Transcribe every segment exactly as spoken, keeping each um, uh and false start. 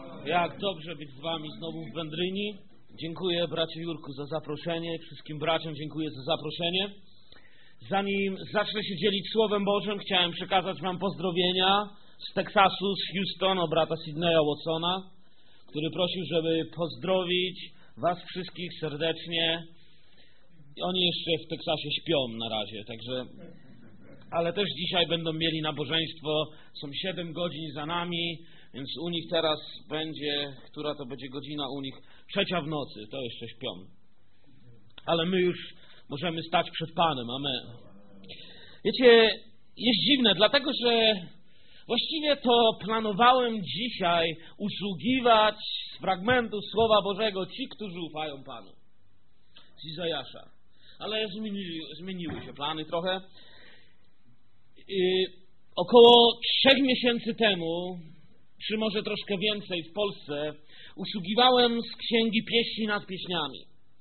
Jak dobrze być z wami znowu w Wędryni. Dziękuję bracie Jurku za zaproszenie. Wszystkim braciom dziękuję za zaproszenie. Zanim zacznę się dzielić Słowem Bożym, chciałem przekazać wam pozdrowienia z Teksasu, z Houston, od brata Sydneya Watsona, który prosił, żeby pozdrowić was wszystkich serdecznie. Oni jeszcze w Teksasie śpią na razie, także... Ale też dzisiaj będą mieli nabożeństwo. Są siedem godzin za nami, więc u nich teraz będzie, która to będzie godzina u nich? Trzecia w nocy, to jeszcze śpią. Ale my już możemy stać przed Panem, amen. Wiecie, jest dziwne, dlatego że właściwie to planowałem dzisiaj usługiwać z fragmentu Słowa Bożego ci, którzy ufają Panu. Z Izajasza. Ale zmieniły, zmieniły się plany trochę. Yy, około trzech miesięcy temu, czy może troszkę więcej w Polsce, usługiwałem z Księgi Pieśni nad Pieśniami.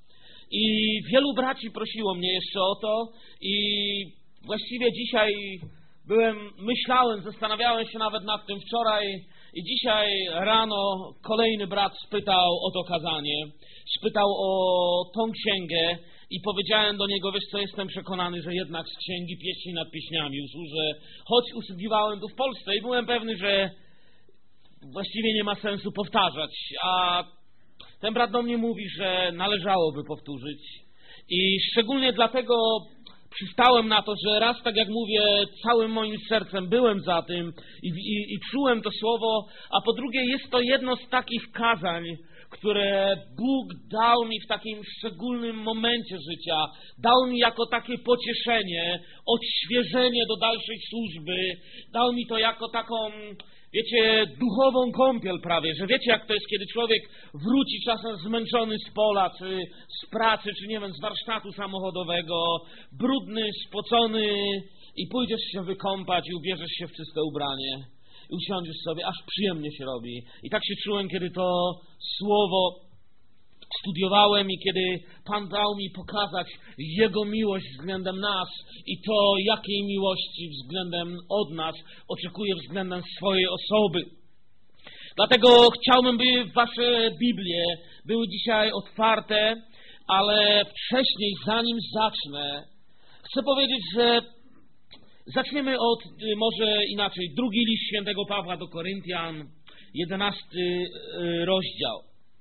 I wielu braci prosiło mnie jeszcze o to i właściwie dzisiaj byłem, myślałem, zastanawiałem się nawet nad tym wczoraj i dzisiaj rano kolejny brat spytał o to kazanie, spytał o tą księgę i powiedziałem do niego, wiesz co, jestem przekonany, że jednak z Księgi Pieśni nad Pieśniami usłużę, choć usługiwałem tu w Polsce i byłem pewny, że właściwie nie ma sensu powtarzać, a ten brat do mnie mówi, że należałoby powtórzyć i szczególnie dlatego przystałem na to, że raz, tak jak mówię, całym moim sercem byłem za tym i, i, i czułem to słowo, a po drugie jest to jedno z takich kazań, które Bóg dał mi w takim szczególnym momencie życia, dał mi jako takie pocieszenie, odświeżenie do dalszej służby, dał mi to jako taką, wiecie, duchową kąpiel prawie, że wiecie jak to jest, kiedy człowiek wróci czasem zmęczony z pola, czy z pracy, czy nie wiem, z warsztatu samochodowego, brudny, spocony i pójdziesz się wykąpać i ubierzesz się w czyste ubranie. I usiądziesz sobie, aż przyjemnie się robi. I tak się czułem, kiedy to słowo studiowałem i kiedy Pan dał mi pokazać Jego miłość względem nas i to, jakiej miłości względem od nas oczekuje względem swojej osoby. Dlatego chciałbym, by wasze Biblie były dzisiaj otwarte, ale wcześniej, zanim zacznę, chcę powiedzieć, że zaczniemy od, może inaczej, drugi list świętego Pawła do Koryntian, jedenasty rozdział.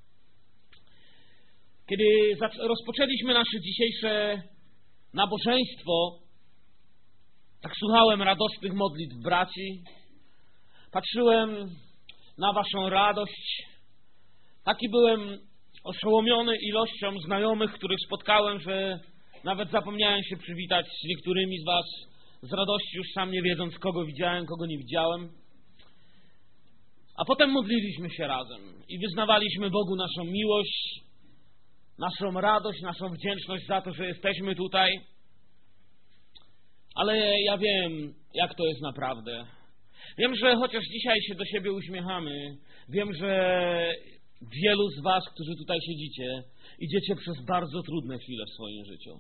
Kiedy rozpoczęliśmy nasze dzisiejsze nabożeństwo, tak słuchałem radosnych modlitw braci, patrzyłem na waszą radość, taki byłem oszołomiony ilością znajomych, których spotkałem, że nawet zapomniałem się przywitać z niektórymi z was, z radości już sam nie wiedząc, kogo widziałem, kogo nie widziałem. A potem modliliśmy się razem i wyznawaliśmy Bogu naszą miłość, naszą radość, naszą wdzięczność za to, że jesteśmy tutaj. Ale ja wiem, jak to jest naprawdę. Wiem, że chociaż dzisiaj się do siebie uśmiechamy, wiem, że wielu z was, którzy tutaj siedzicie, idziecie przez bardzo trudne chwile w swoim życiu.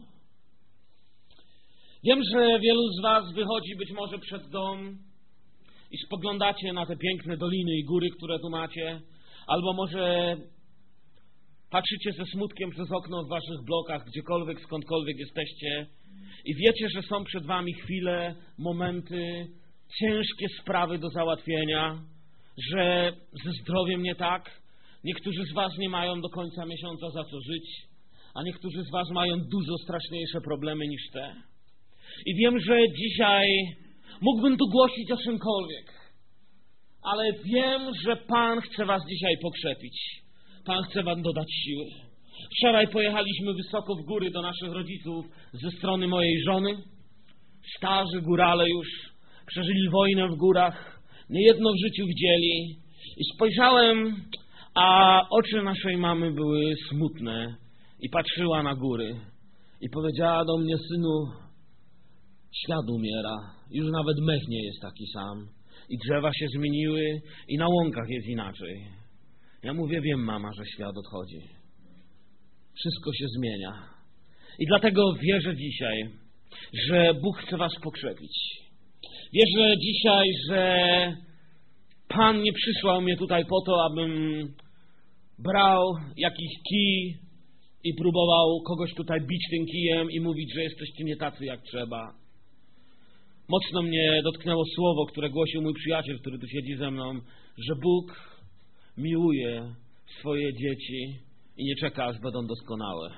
Wiem, że wielu z was wychodzi być może przed dom i spoglądacie na te piękne doliny i góry, które tu macie, albo może patrzycie ze smutkiem przez okno w waszych blokach, gdziekolwiek, skądkolwiek jesteście i wiecie, że są przed wami chwile, momenty, ciężkie sprawy do załatwienia, że ze zdrowiem nie tak. Niektórzy z was nie mają do końca miesiąca za co żyć, a niektórzy z was mają dużo straszniejsze problemy niż te. I wiem, że dzisiaj mógłbym tu głosić o czymkolwiek, ale wiem, że Pan chce was dzisiaj pokrzepić. Pan chce wam dodać siły. Wczoraj pojechaliśmy wysoko w góry do naszych rodziców ze strony mojej żony. Starzy górale już, przeżyli wojnę w górach, niejedno w życiu widzieli. I spojrzałem, a oczy naszej mamy były smutne i patrzyła na góry. I powiedziała do mnie: synu, świat umiera, już nawet mech nie jest taki sam i drzewa się zmieniły i na łąkach jest inaczej. Ja mówię: wiem, mama, że świat odchodzi. Wszystko się zmienia. I dlatego wierzę dzisiaj, że Bóg chce was pokrzepić. Wierzę dzisiaj, że Pan nie przysłał mnie tutaj po to, abym brał jakiś kij i próbował kogoś tutaj bić tym kijem i mówić, że jesteście nie tacy jak trzeba. Mocno mnie dotknęło słowo, które głosił mój przyjaciel, który tu siedzi ze mną, że Bóg miłuje swoje dzieci i nie czeka, aż będą doskonałe.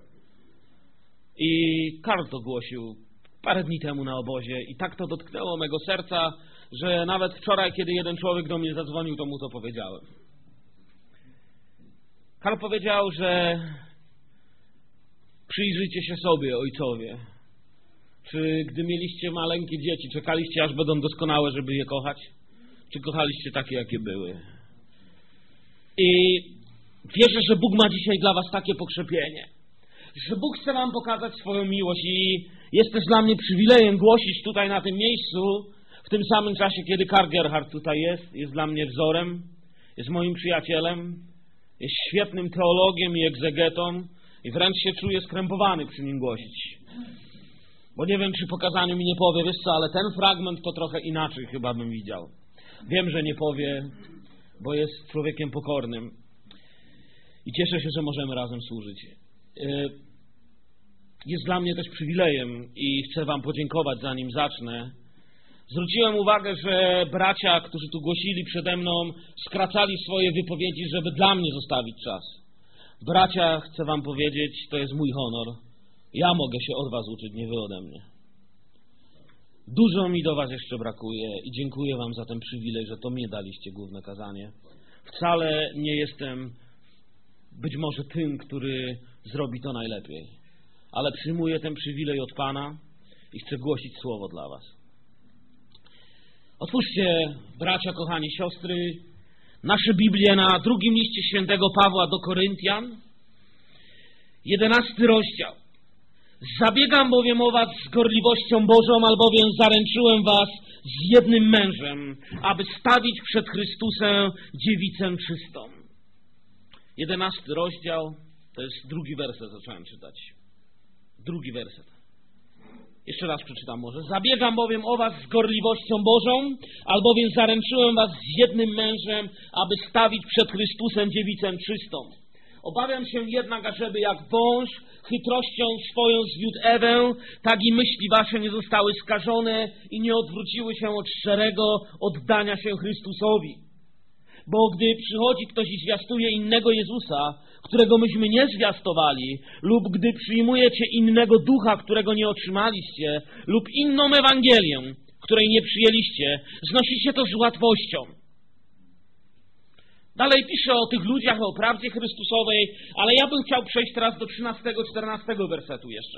I Karl to głosił parę dni temu na obozie i tak to dotknęło mego serca, że nawet wczoraj, kiedy jeden człowiek do mnie zadzwonił, to mu to powiedziałem. Karl powiedział, że przyjrzyjcie się sobie, ojcowie. Czy gdy mieliście maleńkie dzieci, czekaliście, aż będą doskonałe, żeby je kochać? Czy kochaliście takie, jakie były? I wierzę, że Bóg ma dzisiaj dla was takie pokrzepienie, że Bóg chce wam pokazać swoją miłość i jest też dla mnie przywilejem głosić tutaj na tym miejscu w tym samym czasie, kiedy Karl Gerhard tutaj jest. Jest dla mnie wzorem, jest moim przyjacielem, jest świetnym teologiem i egzegetą i wręcz się czuję skrępowany przy nim głosić. Bo nie wiem, czy po kazaniu mi nie powie, wiesz co, ale ten fragment to trochę inaczej chyba bym widział. Wiem, że nie powie, bo jest człowiekiem pokornym i cieszę się, że możemy razem służyć. Jest dla mnie też przywilejem i chcę wam podziękować, zanim zacznę. Zwróciłem uwagę, że bracia, którzy tu głosili przede mną, skracali swoje wypowiedzi, żeby dla mnie zostawić czas. Bracia, chcę wam powiedzieć, to jest mój honor. Ja mogę się od was uczyć, nie wy ode mnie. Dużo mi do was jeszcze brakuje i dziękuję wam za ten przywilej, że to mnie daliście główne kazanie. Wcale nie jestem być może tym, który zrobi to najlepiej, ale przyjmuję ten przywilej od Pana i chcę głosić słowo dla was. Otwórzcie, bracia, kochani, siostry, nasze Biblię na drugim liście świętego Pawła do Koryntian, jedenasty rozdział. Zabiegam bowiem o was z gorliwością Bożą, albowiem zaręczyłem was z jednym mężem, aby stawić przed Chrystusem dziewicę czystą. Jedenasty rozdział, to jest drugi werset, zacząłem czytać. Drugi werset. Jeszcze raz przeczytam może. Zabiegam bowiem o was z gorliwością Bożą, albowiem zaręczyłem was z jednym mężem, aby stawić przed Chrystusem dziewicę czystą. Obawiam się jednak, ażeby jak wąż chytrością swoją zwiódł Ewę, tak i myśli wasze nie zostały skażone i nie odwróciły się od szczerego oddania się Chrystusowi. Bo gdy przychodzi ktoś i zwiastuje innego Jezusa, którego myśmy nie zwiastowali, lub gdy przyjmujecie innego ducha, którego nie otrzymaliście, lub inną Ewangelię, której nie przyjęliście, znosicie to z łatwością. Dalej pisze o tych ludziach, o prawdzie Chrystusowej, ale ja bym chciał przejść teraz do trzynastego, czternastego wersetu jeszcze.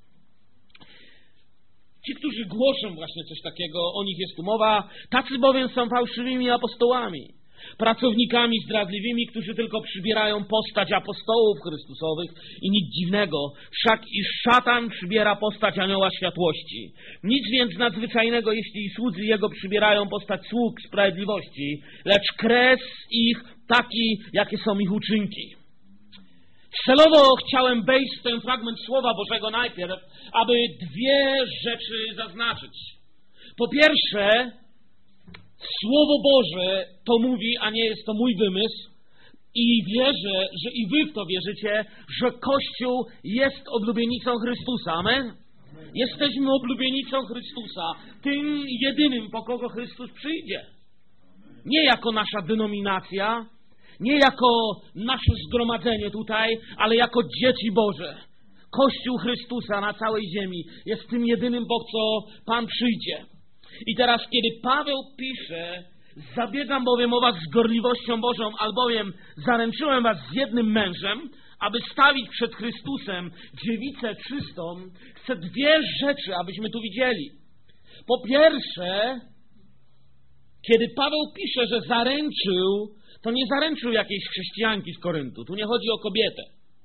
Ci, którzy głoszą właśnie coś takiego, o nich jest tu mowa, tacy bowiem są fałszywymi apostołami, pracownikami zdradliwymi, którzy tylko przybierają postać apostołów Chrystusowych i nic dziwnego, wszak i szatan przybiera postać anioła światłości. Nic więc nadzwyczajnego, jeśli i słudzy jego przybierają postać sług sprawiedliwości, lecz kres ich taki, jakie są ich uczynki. Celowo chciałem wejść w ten fragment Słowa Bożego najpierw, aby dwie rzeczy zaznaczyć. Po pierwsze, Słowo Boże to mówi, a nie jest to mój wymysł, i wierzę, że i wy w to wierzycie, że Kościół jest oblubienicą Chrystusa. Amen? Jesteśmy oblubienicą Chrystusa, tym jedynym, po kogo Chrystus przyjdzie. Nie jako nasza denominacja, nie jako nasze zgromadzenie tutaj, ale jako dzieci Boże. Kościół Chrystusa na całej ziemi jest tym jedynym, po co Pan przyjdzie. I teraz, kiedy Paweł pisze, zabiegam bowiem o was z gorliwością Bożą, albowiem zaręczyłem was z jednym mężem, aby stawić przed Chrystusem dziewicę czystą, chcę dwie rzeczy, abyśmy tu widzieli. Po pierwsze, kiedy Paweł pisze, że zaręczył, to nie zaręczył jakiejś chrześcijanki z Koryntu. Tu nie chodzi o kobietę.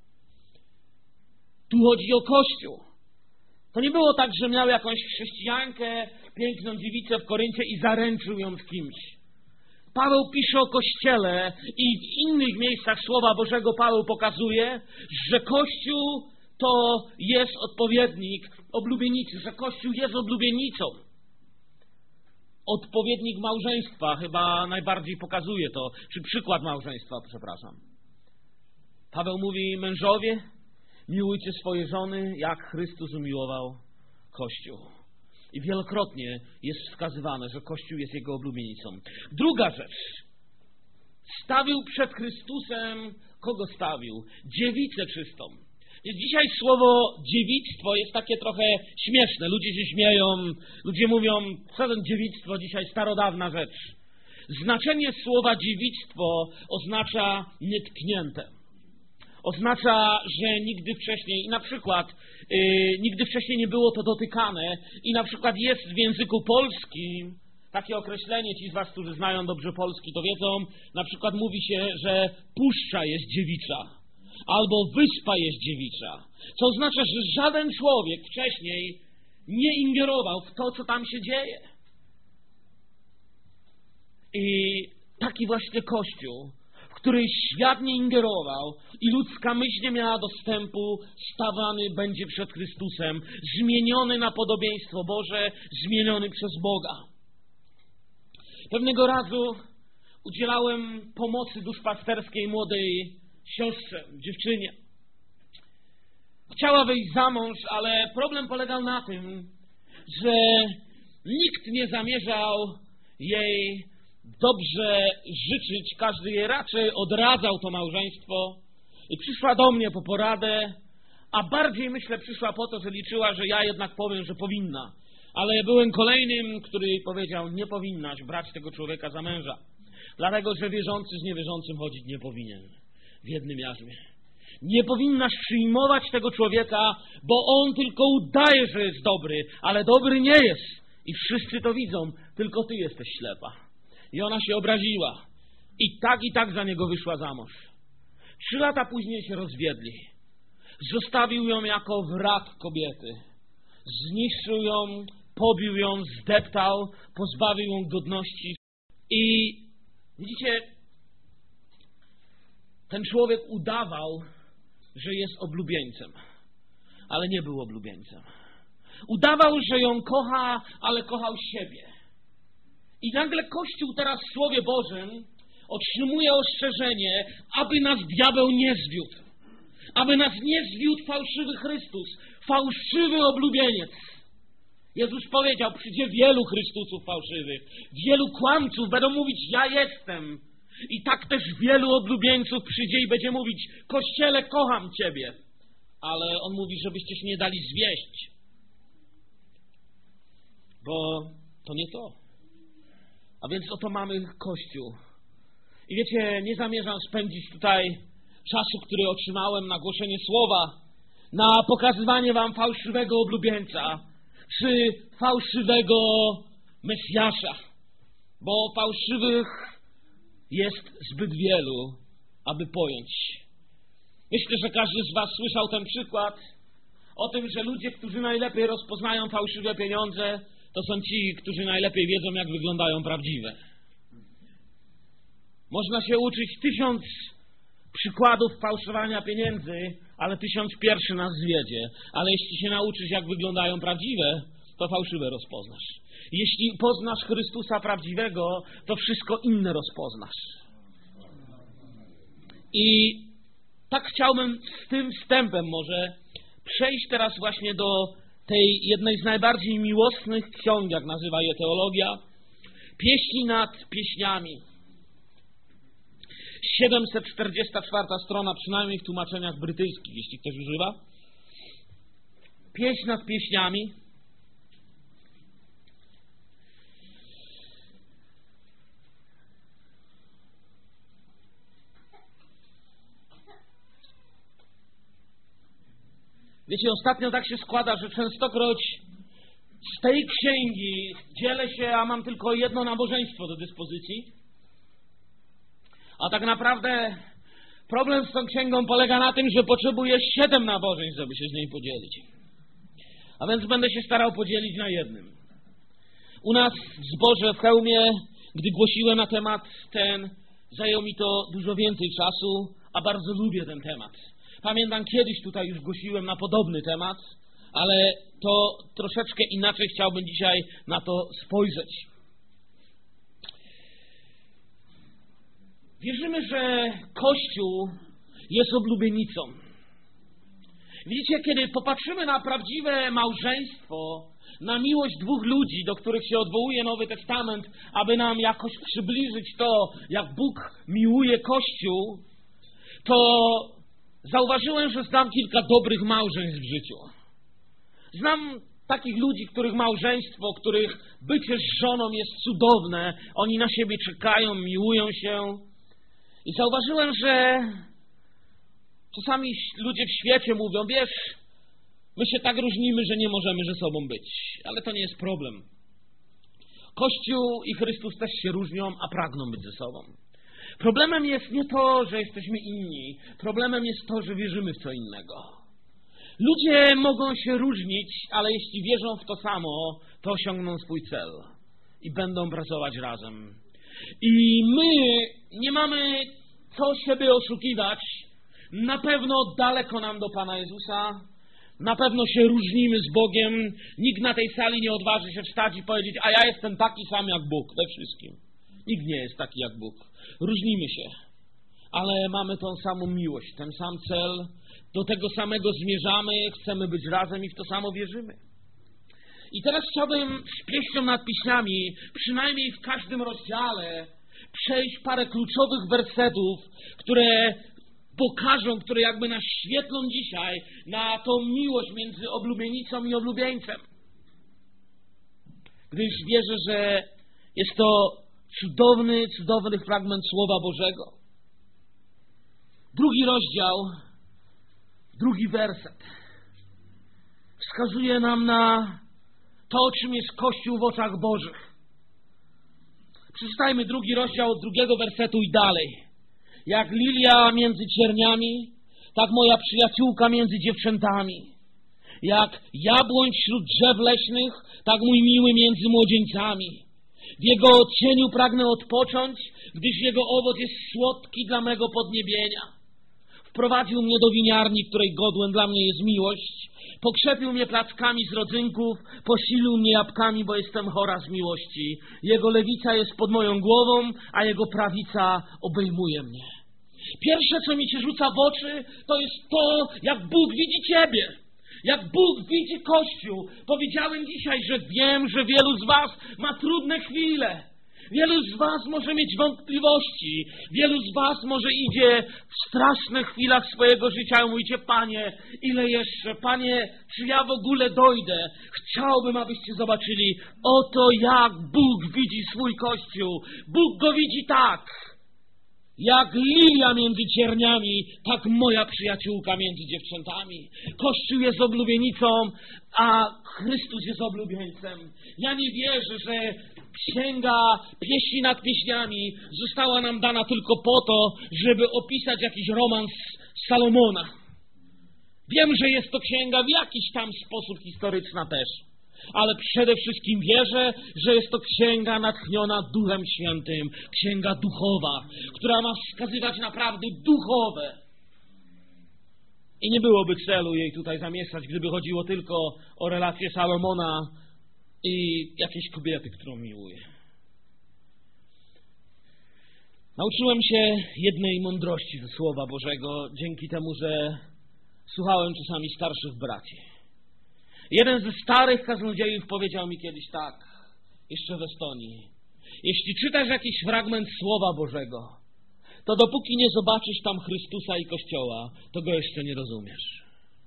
Tu chodzi o Kościół. To nie było tak, że miał jakąś chrześcijankę, piękną dziewicę w Koryncie i zaręczył ją z kimś. Paweł pisze o Kościele i w innych miejscach Słowa Bożego Paweł pokazuje, że Kościół to jest odpowiednik oblubienicy, że Kościół jest oblubienicą. odpowiednik małżeństwa chyba najbardziej pokazuje to, czy przykład małżeństwa, przepraszam. Paweł mówi: mężowie, miłujcie swoje żony, jak Chrystus umiłował Kościół. I wielokrotnie jest wskazywane, że Kościół jest jego oblubienicą. Druga rzecz. Stawił przed Chrystusem, kogo stawił? Dziewicę czystą. Dzisiaj słowo dziewictwo jest takie trochę śmieszne. Ludzie się śmieją, ludzie mówią: co to dziewictwo dzisiaj, starodawna rzecz. Znaczenie słowa dziewictwo oznacza nietknięte. Oznacza, że nigdy wcześniej, i na przykład yy, nigdy wcześniej nie było to dotykane, i na przykład jest w języku polskim takie określenie, ci z was, którzy znają dobrze polski, to wiedzą, na przykład mówi się, że puszcza jest dziewicza, albo wyspa jest dziewicza, co oznacza, że żaden człowiek wcześniej nie ingerował w to, co tam się dzieje. I taki właśnie Kościół, w który świat nie ingerował i ludzka myśl nie miała dostępu, stawany będzie przed Chrystusem, zmieniony na podobieństwo Boże, zmieniony przez Boga. Pewnego razu udzielałem pomocy duszpasterskiej młodej siostrze, dziewczynie. Chciała wyjść za mąż, ale problem polegał na tym, że nikt nie zamierzał jej dobrze życzyć, każdy jej raczej odradzał to małżeństwo i przyszła do mnie po poradę, a bardziej, myślę, przyszła po to, że liczyła, że ja jednak powiem, że powinna. Ale ja byłem kolejnym, który jej powiedział: nie powinnaś brać tego człowieka za męża, dlatego że wierzący z niewierzącym chodzić nie powinien w jednym jarzmie. Nie powinnaś przyjmować tego człowieka, bo on tylko udaje, że jest dobry, ale dobry nie jest. I wszyscy to widzą, tylko ty jesteś ślepa. I ona się obraziła. I tak, i tak za niego wyszła za mąż. Trzy lata później się rozwiedli. Zostawił ją jako wrak kobiety. Zniszczył ją, pobił ją, zdeptał, pozbawił ją godności. I widzicie, ten człowiek udawał, że jest oblubieńcem, ale nie był oblubieńcem. Udawał, że ją kocha, ale kochał siebie. I nagle Kościół teraz w Słowie Bożym otrzymuje ostrzeżenie, aby nas diabeł nie zwiódł. Aby nas nie zwiódł fałszywy Chrystus, fałszywy oblubieniec. Jezus powiedział: przyjdzie wielu Chrystusów fałszywych, wielu kłamców, będą mówić: ja jestem. I tak też wielu oblubieńców przyjdzie i będzie mówić: Kościele, kocham Ciebie. Ale on mówi, żebyście się nie dali zwieść. Bo to nie to. A więc oto mamy Kościół. I wiecie, nie zamierzam spędzić tutaj czasu, który otrzymałem na głoszenie słowa, na pokazywanie wam fałszywego oblubieńca, czy fałszywego Mesjasza. Bo fałszywych jest zbyt wielu, aby pojąć. Myślę, że każdy z was słyszał ten przykład o tym, że ludzie, którzy najlepiej rozpoznają fałszywe pieniądze, to są ci, którzy najlepiej wiedzą, jak wyglądają prawdziwe. Można się uczyć tysiąc przykładów fałszowania pieniędzy, ale tysiąc pierwszy nas zwiedzie. Ale jeśli się nauczysz, jak wyglądają prawdziwe, to fałszywe rozpoznasz. Jeśli poznasz Chrystusa prawdziwego, to wszystko inne rozpoznasz. I tak chciałbym z tym wstępem może przejść teraz właśnie do tej jednej z najbardziej miłosnych ksiąg, jak nazywa je teologia, Pieśni nad pieśniami. siedemset czterdziesta czwarta strona, przynajmniej w tłumaczeniach brytyjskich, jeśli ktoś używa. Pieśń nad pieśniami. Wiecie, ostatnio tak się składa, że częstokroć z tej księgi dzielę się, a mam tylko jedno nabożeństwo do dyspozycji. A tak naprawdę problem z tą księgą polega na tym, że potrzebuję siedem nabożeństw, żeby się z niej podzielić. A więc będę się starał podzielić na jednym. U nas w zborze w Chełmie, gdy głosiłem na temat ten, zajęło mi to dużo więcej czasu, a bardzo lubię ten temat. Pamiętam, kiedyś tutaj już głosiłem na podobny temat, ale to troszeczkę inaczej chciałbym dzisiaj na to spojrzeć. Wierzymy, że Kościół jest oblubienicą. Widzicie, kiedy popatrzymy na prawdziwe małżeństwo, na miłość dwóch ludzi, do których się odwołuje Nowy Testament, aby nam jakoś przybliżyć to, jak Bóg miłuje Kościół, to zauważyłem, że znam kilka dobrych małżeństw w życiu. Znam takich ludzi, których małżeństwo, których bycie z żoną jest cudowne, oni na siebie czekają, miłują się. I zauważyłem, że czasami ludzie w świecie mówią, wiesz, my się tak różnimy, że nie możemy ze sobą być. Ale to nie jest problem. Kościół i Chrystus też się różnią, a pragną być ze sobą. Problemem jest nie to, że jesteśmy inni. Problemem jest to, że wierzymy w co innego. Ludzie mogą się różnić, ale jeśli wierzą w to samo, to osiągną swój cel i będą pracować razem. I my nie mamy co siebie oszukiwać. Na pewno daleko nam do Pana Jezusa. Na pewno się różnimy z Bogiem. Nikt na tej sali nie odważy się wstać i powiedzieć, a ja jestem taki sam jak Bóg we wszystkim. Nikt nie jest taki jak Bóg. Różnimy się. Ale mamy tą samą miłość, ten sam cel. Do tego samego zmierzamy, chcemy być razem i w to samo wierzymy. I teraz chciałbym z pieśnią nad piśniami, przynajmniej w każdym rozdziale, przejść parę kluczowych wersetów, które pokażą, które jakby naświetlą dzisiaj na tą miłość między oblubienicą i oblubieńcem. Gdyż wierzę, że jest to cudowny, cudowny fragment Słowa Bożego. Drugi rozdział, drugi werset wskazuje nam na to, czym jest Kościół w oczach Bożych. Przeczytajmy drugi rozdział od drugiego wersetu i dalej. Jak lilia między cierniami, tak moja przyjaciółka między dziewczętami. Jak jabłoń wśród drzew leśnych, tak mój miły między młodzieńcami. W jego odcieniu pragnę odpocząć, gdyż jego owoc jest słodki dla mego podniebienia. Wprowadził mnie do winiarni, której godłem dla mnie jest miłość. Pokrzepił mnie plackami z rodzynków, posilił mnie jabłkami, bo jestem chora z miłości. Jego lewica jest pod moją głową, a jego prawica obejmuje mnie. Pierwsze, co mi się rzuca w oczy, to jest to, jak Bóg widzi Ciebie. Jak Bóg widzi Kościół. Powiedziałem dzisiaj, że wiem, że wielu z Was ma trudne chwile. Wielu z Was może mieć wątpliwości. Wielu z Was może idzie w strasznych chwilach swojego życia i mówicie, Panie, ile jeszcze? Panie, czy ja w ogóle dojdę? Chciałbym, abyście zobaczyli oto jak Bóg widzi swój Kościół. Bóg go widzi tak. Jak lilia między cierniami, tak moja przyjaciółka między dziewczętami. Kościół jest oblubienicą, a Chrystus jest oblubieńcem. Ja nie wierzę, że księga pieśni nad pieśniami została nam dana tylko po to, żeby opisać jakiś romans Salomona. Wiem, że jest to księga w jakiś tam sposób historyczna też. Ale przede wszystkim wierzę, że jest to księga natchniona Duchem Świętym, księga duchowa, która ma wskazywać naprawdę duchowe. I nie byłoby celu jej tutaj zamieszczać, gdyby chodziło tylko o relację Salomona i jakiejś kobiety, którą miłuje. Nauczyłem się jednej mądrości ze Słowa Bożego dzięki temu, że słuchałem czasami starszych braci. Jeden ze starych kaznodziejów powiedział mi kiedyś tak, jeszcze w Estonii. Jeśli czytasz jakiś fragment Słowa Bożego, to dopóki nie zobaczysz tam Chrystusa i Kościoła, to go jeszcze nie rozumiesz.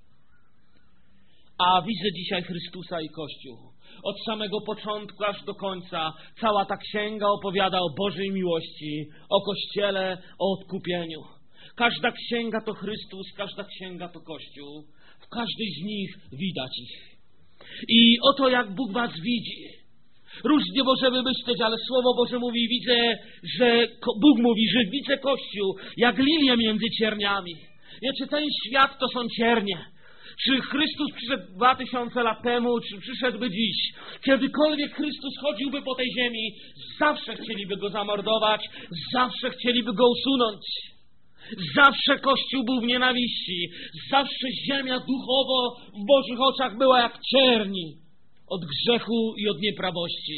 A widzę dzisiaj Chrystusa i Kościół. Od samego początku aż do końca cała ta księga opowiada o Bożej miłości, o Kościele, o odkupieniu. Każda księga to Chrystus, każda księga to Kościół. W każdej z nich widać ich. I oto jak Bóg was widzi. Różnie możemy myśleć, ale Słowo Boże mówi, widzę, że Bóg mówi, że widzę Kościół jak lilię między cierniami. Wiecie, ten świat to są ciernie. Czy Chrystus przyszedł dwa tysiące lat temu, czy przyszedłby dziś? Kiedykolwiek Chrystus chodziłby po tej ziemi, zawsze chcieliby Go zamordować, zawsze chcieliby Go usunąć. Zawsze Kościół był w nienawiści. Zawsze ziemia duchowo w Bożych oczach była jak cierni od grzechu i od nieprawości.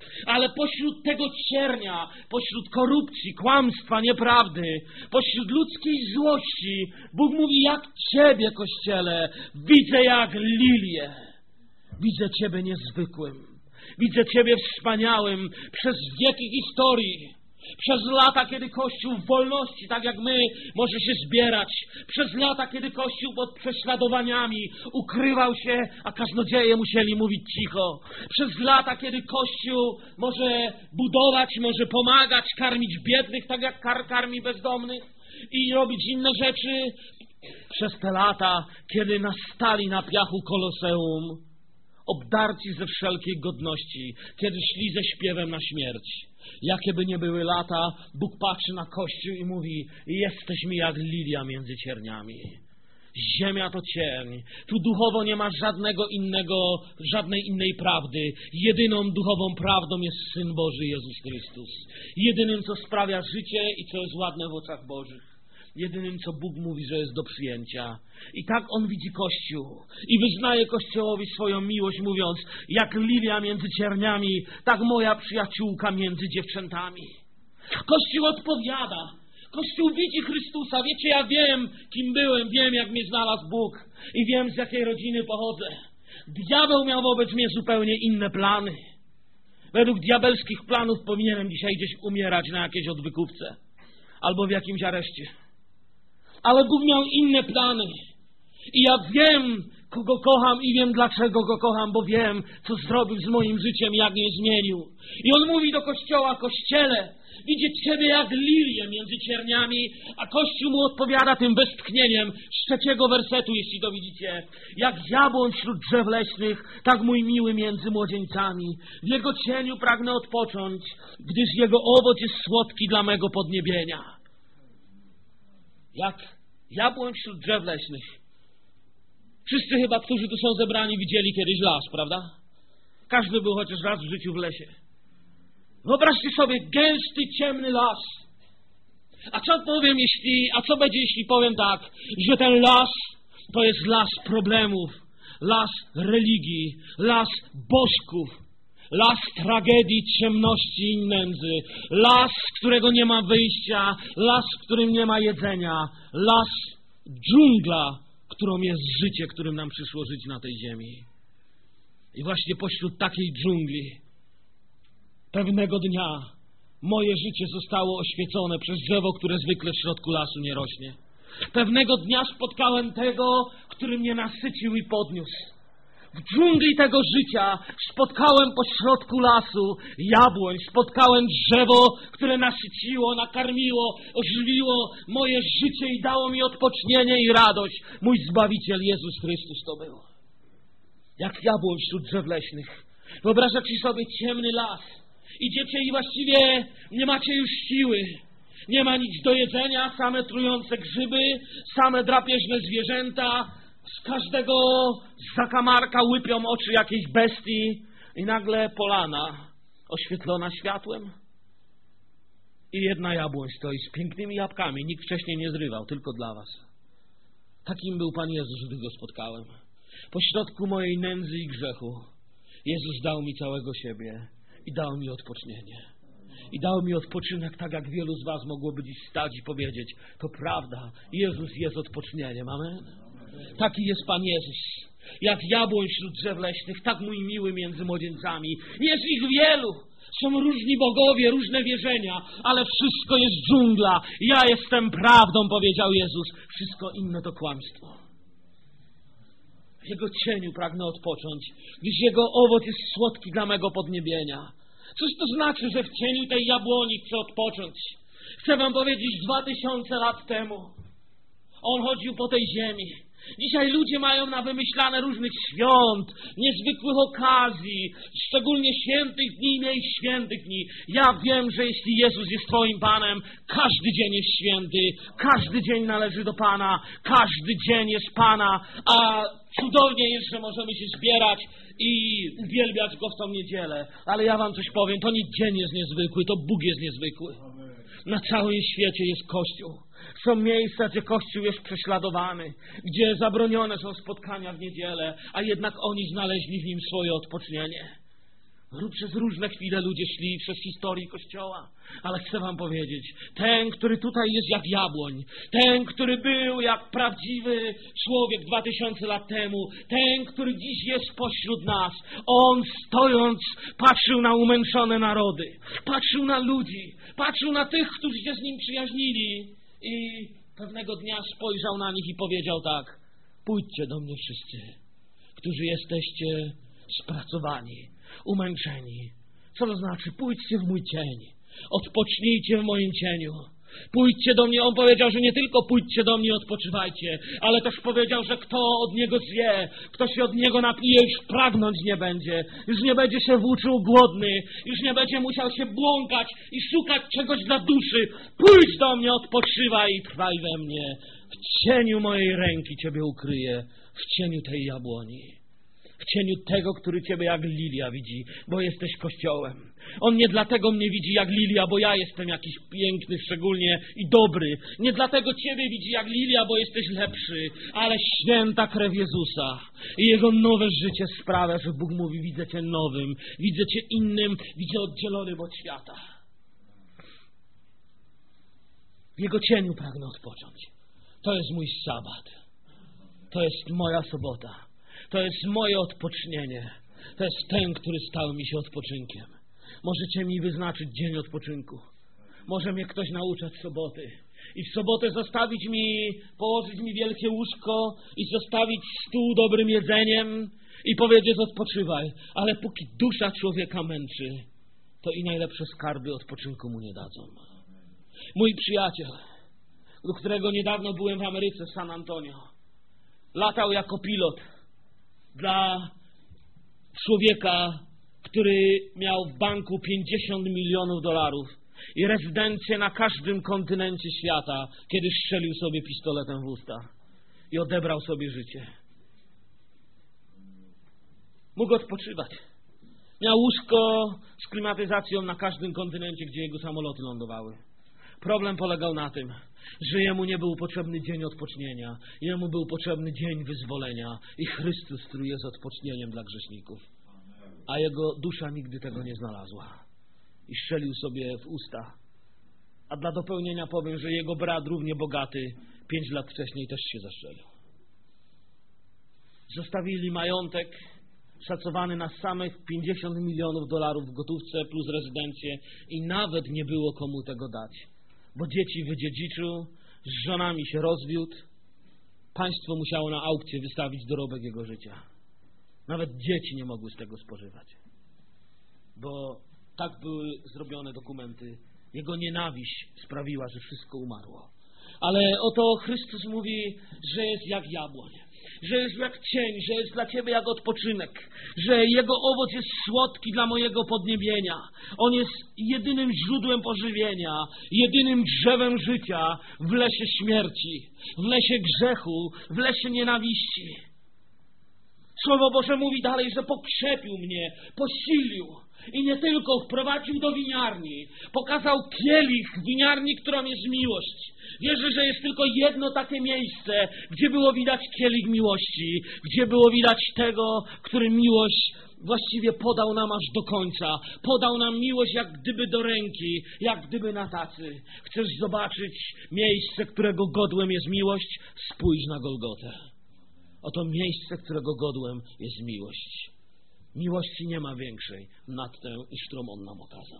Ale pośród tego ciernia, pośród korupcji, kłamstwa, nieprawdy, pośród ludzkiej złości, Bóg mówi, jak Ciebie, Kościele, widzę jak lilię. Widzę Ciebie niezwykłym. Widzę Ciebie wspaniałym przez wieki historii. Przez lata, kiedy Kościół w wolności, tak jak my, może się zbierać. Przez lata, kiedy Kościół pod prześladowaniami ukrywał się, a kaznodzieje musieli mówić cicho. Przez lata, kiedy Kościół może budować, może pomagać, karmić biednych, tak jak kar karmi bezdomnych i robić inne rzeczy. Przez te lata, kiedy nastali na piachu Koloseum, obdarci ze wszelkiej godności, kiedy szli ze śpiewem na śmierć. Jakie by nie były lata, Bóg patrzy na Kościół i mówi, jesteśmy jak lilia między cierniami. Ziemia to cierń. Tu duchowo nie ma żadnego innego, żadnej innej prawdy. Jedyną duchową prawdą jest Syn Boży Jezus Chrystus. Jedynym, co sprawia życie i co jest ładne w oczach Bożych. Jedynym, co Bóg mówi, że jest do przyjęcia. I tak On widzi Kościół. I wyznaje Kościołowi swoją miłość, mówiąc, jak lilia między cierniami, tak moja przyjaciółka między dziewczętami. Kościół odpowiada. Kościół widzi Chrystusa. Wiecie, ja wiem, kim byłem, wiem, jak mnie znalazł Bóg. I wiem, z jakiej rodziny pochodzę. Diabeł miał wobec mnie zupełnie inne plany. Według diabelskich planów powinienem dzisiaj gdzieś umierać na jakiejś odwykówce. Albo w jakimś areszcie. Ale Bóg miał inne plany. I ja wiem, kogo kocham i wiem, dlaczego go kocham, bo wiem, co zrobił z moim życiem, jak mnie zmienił. I On mówi do Kościoła, Kościele, widzę Ciebie jak lilię między cierniami, a Kościół mu odpowiada tym westchnieniem z trzeciego wersetu, jeśli to widzicie. Jak jabłoń wśród drzew leśnych, tak mój miły między młodzieńcami. W Jego cieniu pragnę odpocząć, gdyż Jego owoc jest słodki dla mego podniebienia. Jak jabłoń wśród drzew leśnych. Wszyscy chyba, którzy tu są zebrani, widzieli kiedyś las, prawda? Każdy był chociaż raz w życiu w lesie. Wyobraźcie sobie gęsty, ciemny las. A co powiem, jeśli, a co będzie, jeśli powiem tak, że ten las to jest las problemów, las religii, las bożków, las tragedii, ciemności i nędzy, las, z którego nie ma wyjścia, las, w którym nie ma jedzenia, las, dżungla, którą jest życie, którym nam przyszło żyć na tej ziemi. I właśnie pośród takiej dżungli pewnego dnia moje życie zostało oświecone przez drzewo, które zwykle w środku lasu nie rośnie. Pewnego dnia spotkałem tego, który mnie nasycił i podniósł. W dżungli tego życia spotkałem pośrodku lasu jabłoń, spotkałem drzewo, które nasyciło, nakarmiło, ożywiło moje życie i dało mi odpocznienie i radość. Mój Zbawiciel Jezus Chrystus to był. Jak jabłoń wśród drzew leśnych. Wyobrażacie sobie ciemny las. Idziecie i właściwie nie macie już siły. Nie ma nic do jedzenia, same trujące grzyby, same drapieżne zwierzęta. Z każdego zakamarka łypią oczy jakiejś bestii i nagle polana oświetlona światłem i jedna jabłoń stoi z pięknymi jabłkami. Nikt wcześniej nie zrywał, tylko dla was. Takim był Pan Jezus, gdy Go spotkałem. Pośrodku mojej nędzy i grzechu Jezus dał mi całego siebie i dał mi odpocznienie. I dał mi odpoczynek, tak jak wielu z was mogłoby dziś stać i powiedzieć, to prawda, Jezus jest odpocznieniem. Amen. Taki jest Pan Jezus. Jak jabłoń wśród drzew leśnych, tak mój miły między młodzieńcami. Jest ich wielu. Są różni bogowie, różne wierzenia, ale wszystko jest dżungla. Ja jestem prawdą, powiedział Jezus. Wszystko inne to kłamstwo. W Jego cieniu pragnę odpocząć, gdyż Jego owoc jest słodki dla mego podniebienia. Cóż to znaczy, że w cieniu tej jabłoni chcę odpocząć? Chcę wam powiedzieć, dwa tysiące lat temu On chodził po tej ziemi. Dzisiaj ludzie mają na wymyślane różnych świąt, niezwykłych okazji, szczególnie świętych dni i mniej świętych dni. Ja wiem, że jeśli Jezus jest Twoim Panem, każdy dzień jest święty, każdy dzień należy do Pana, każdy dzień jest Pana, a cudownie jest, że możemy się zbierać i uwielbiać Go w tą niedzielę. Ale ja wam coś powiem, to nie dzień jest niezwykły, to Bóg jest niezwykły. Na całym świecie jest Kościół. Są miejsca, gdzie Kościół jest prześladowany, gdzie zabronione są spotkania w niedzielę, a jednak oni znaleźli w nim swoje odpocznienie. Przez różne chwile ludzie szli przez historię Kościoła, ale chcę wam powiedzieć, ten, który tutaj jest jak jabłoń, ten, który był jak prawdziwy człowiek dwa tysiące lat temu, ten, który dziś jest pośród nas, on stojąc patrzył na umęczone narody, patrzył na ludzi, patrzył na tych, którzy się z nim przyjaźnili i pewnego dnia spojrzał na nich i powiedział tak: pójdźcie do mnie wszyscy, którzy jesteście spracowani, umęczeni. Co to znaczy? Pójdźcie w mój cień. Odpocznijcie w moim cieniu. Pójdźcie do mnie. On powiedział, że nie tylko pójdźcie do mnie i odpoczywajcie, ale też powiedział, że kto od Niego zje, kto się od Niego napije, już pragnąć nie będzie. Już nie będzie się włóczył głodny. Już nie będzie musiał się błąkać i szukać czegoś dla duszy. Pójdź do mnie, odpoczywaj i trwaj we mnie. W cieniu mojej ręki Ciebie ukryję. W cieniu tej jabłoni. W cieniu tego, który Ciebie jak lilia widzi, bo jesteś Kościołem. On nie dlatego mnie widzi jak lilia, bo ja jestem jakiś piękny szczególnie i dobry. Nie dlatego Ciebie widzi jak lilia, bo jesteś lepszy, ale święta krew Jezusa i Jego nowe życie sprawia, że Bóg mówi: widzę Cię nowym, widzę Cię innym, widzę oddzielonym od świata. W Jego cieniu pragnę odpocząć. To jest mój sabat. To jest moja sobota. To jest moje odpocznienie. To jest ten, który stał mi się odpoczynkiem. Możecie mi wyznaczyć dzień odpoczynku. Może mnie ktoś nauczać soboty. I w sobotę zostawić mi, położyć mi wielkie łóżko i zostawić stół dobrym jedzeniem i powiedzieć: odpoczywaj. Ale póki dusza człowieka męczy, to i najlepsze skarby odpoczynku mu nie dadzą. Mój przyjaciel, do którego niedawno byłem w Ameryce, w San Antonio, latał jako pilot dla człowieka, który miał w banku pięćdziesiąt milionów dolarów i rezydencję na każdym kontynencie świata, kiedy strzelił sobie pistoletem w usta i odebrał sobie życie. Mógł odpoczywać. Miał łóżko z klimatyzacją na każdym kontynencie, gdzie jego samoloty lądowały. Problem polegał na tym, że jemu nie był potrzebny dzień odpocznienia, jemu był potrzebny dzień wyzwolenia i Chrystus, który jest odpocznieniem dla grzeszników. A jego dusza nigdy tego nie znalazła i strzelił sobie w usta. A dla dopełnienia powiem, że jego brat, równie bogaty, pięć lat wcześniej też się zastrzelił. Zostawili majątek szacowany na samych pięćdziesiąt milionów dolarów w gotówce plus rezydencję i nawet nie było komu tego dać. Bo dzieci wydziedziczył, z żonami się rozwiódł, państwo musiało na aukcję wystawić dorobek jego życia. Nawet dzieci nie mogły z tego spożywać. Bo tak były zrobione dokumenty. Jego nienawiść sprawiła, że wszystko umarło. Ale oto Chrystus mówi, że jest jak jabłoń, że jest jak cień, że jest dla Ciebie jak odpoczynek, że Jego owoc jest słodki dla mojego podniebienia. On jest jedynym źródłem pożywienia, jedynym drzewem życia w lesie śmierci, w lesie grzechu, w lesie nienawiści. Słowo Boże mówi dalej, że pokrzepił mnie, posilił i nie tylko wprowadził do winiarni, pokazał kielich winiarni, którą jest miłość. Wierzę, że jest tylko jedno takie miejsce, gdzie było widać kielich miłości, gdzie było widać tego, który miłość właściwie podał nam aż do końca. Podał nam miłość jak gdyby do ręki, jak gdyby na tacy. Chcesz zobaczyć miejsce, którego godłem jest miłość? Spójrz na Golgotę. Oto miejsce, którego godłem jest miłość. Miłości nie ma większej nad tę, niż którą On nam okazał.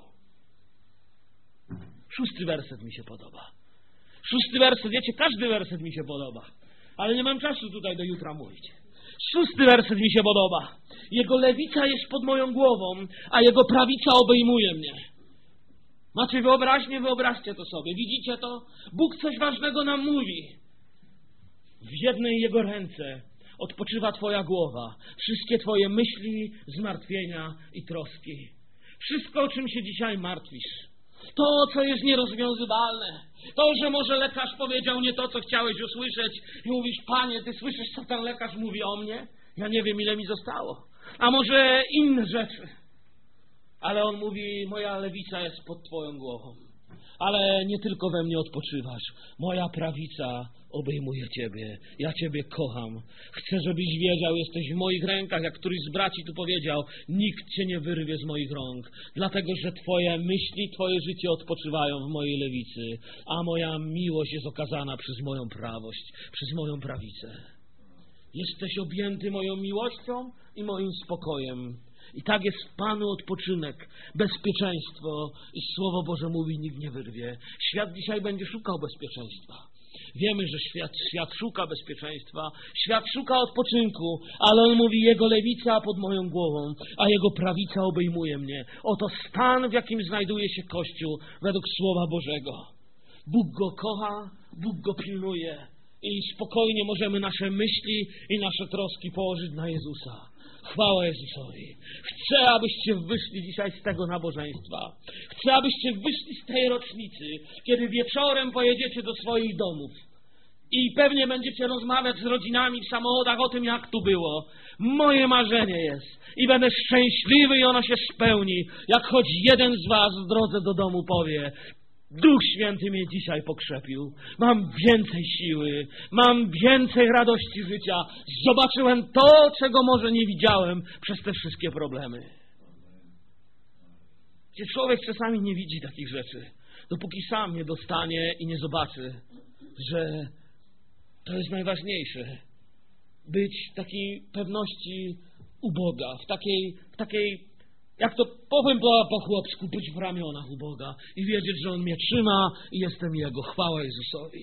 Szósty werset mi się podoba. Szósty werset, wiecie, każdy werset mi się podoba, ale nie mam czasu tutaj do jutra mówić. Szósty werset mi się podoba. Jego lewica jest pod moją głową, a Jego prawica obejmuje mnie. Macie wyobraźnię? Wyobraźcie to sobie. Widzicie to? Bóg coś ważnego nam mówi. W jednej Jego ręce odpoczywa Twoja głowa. Wszystkie Twoje myśli, zmartwienia i troski. Wszystko, o czym się dzisiaj martwisz. To, co jest nierozwiązywalne. To, że może lekarz powiedział nie to, co chciałeś usłyszeć i mówisz: Panie, Ty słyszysz, co ten lekarz mówi o mnie? Ja nie wiem, ile mi zostało. A może inne rzeczy. Ale on mówi: moja lewica jest pod Twoją głową. ale nie tylko we mnie odpoczywasz. Moja prawica obejmuje Ciebie. Ja Ciebie kocham. Chcę, żebyś wiedział, jesteś w moich rękach. Jak któryś z braci tu powiedział, nikt Cię nie wyrwie z moich rąk, dlatego, że Twoje myśli, Twoje życie odpoczywają w mojej lewicy, a moja miłość jest okazana przez moją prawość, przez moją prawicę. Jesteś objęty moją miłością i moim spokojem. I tak jest w Panu odpoczynek, bezpieczeństwo i Słowo Boże mówi, nikt nie wyrwie. Świat dzisiaj będzie szukał bezpieczeństwa. Wiemy, że świat, świat szuka bezpieczeństwa, świat szuka odpoczynku, ale on mówi, jego lewica pod moją głową, a jego prawica obejmuje mnie. Oto stan, w jakim znajduje się Kościół według Słowa Bożego. Bóg go kocha, Bóg go pilnuje i spokojnie możemy nasze myśli i nasze troski położyć na Jezusa. Chwała Jezusowi. Chcę, abyście wyszli dzisiaj z tego nabożeństwa. Chcę, abyście wyszli z tej rocznicy, kiedy wieczorem pojedziecie do swoich domów i pewnie będziecie rozmawiać z rodzinami w samochodach o tym, jak tu było. Moje marzenie jest i będę szczęśliwy i ono się spełni, jak choć jeden z was w drodze do domu powie, Duch Święty mnie dzisiaj pokrzepił. Mam więcej siły, mam więcej radości życia. Zobaczyłem to, czego może nie widziałem przez te wszystkie problemy. Gdzie człowiek czasami nie widzi takich rzeczy, dopóki sam nie dostanie i nie zobaczy, że to jest najważniejsze. Być w takiej pewności u Boga, w takiej, w takiej jak to powiem po, po chłopsku, być w ramionach u Boga i wiedzieć, że On mnie trzyma i jestem Jego. Chwała Jezusowi.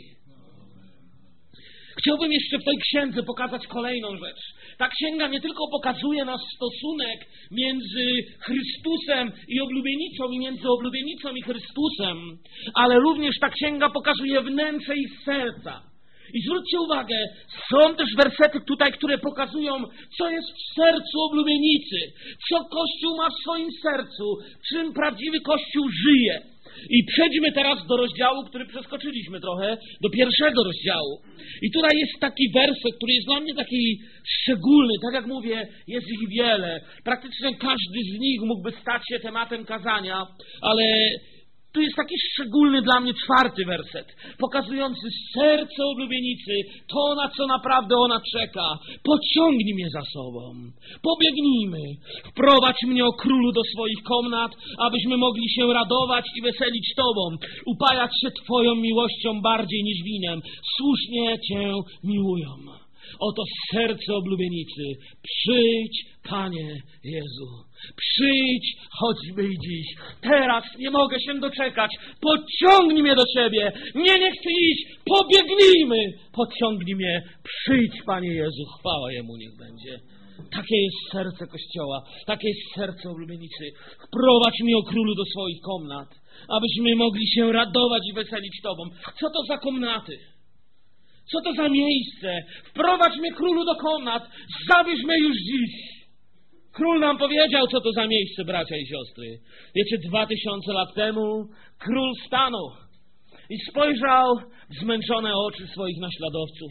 Chciałbym jeszcze w tej księdze pokazać kolejną rzecz. Ta księga nie tylko pokazuje nas stosunek między Chrystusem i oblubienicą i między oblubienicą i Chrystusem, ale również ta księga pokazuje wnętrze ich serca. I zwróćcie uwagę, są też wersety tutaj, które pokazują, co jest w sercu oblubienicy, co Kościół ma w swoim sercu, czym prawdziwy Kościół żyje. I przejdźmy teraz do rozdziału, który przeskoczyliśmy trochę, do pierwszego rozdziału. I tutaj jest taki werset, który jest dla mnie taki szczególny, tak jak mówię, jest ich wiele. Praktycznie każdy z nich mógłby stać się tematem kazania, ale tu jest taki szczególny dla mnie czwarty werset, pokazujący serce oblubienicy, to na co naprawdę ona czeka. Pociągnij mnie za sobą, pobiegnijmy, wprowadź mnie, o królu, do swoich komnat, abyśmy mogli się radować i weselić Tobą, upajać się Twoją miłością bardziej niż winem, słusznie Cię miłują. Oto serce oblubienicy, przyjdź, Panie Jezu. Przyjdź, choćby i dziś. Teraz nie mogę się doczekać. Pociągnij mnie do Ciebie. Nie, nie chcę iść. Pobiegnijmy. Pociągnij mnie. Przyjdź, Panie Jezu. Chwała Jemu niech będzie. Takie jest serce Kościoła. Takie jest serce oblubienicy. Wprowadź mnie, o królu, do swoich komnat, abyśmy mogli się radować i weselić Tobą. Co to za komnaty? Co to za miejsce? Wprowadź mnie, królu, do komnat. Zabierz mnie już dziś. Król nam powiedział, co to za miejsce, bracia i siostry. Wiecie, dwa tysiące lat temu król stanął i spojrzał w zmęczone oczy swoich naśladowców.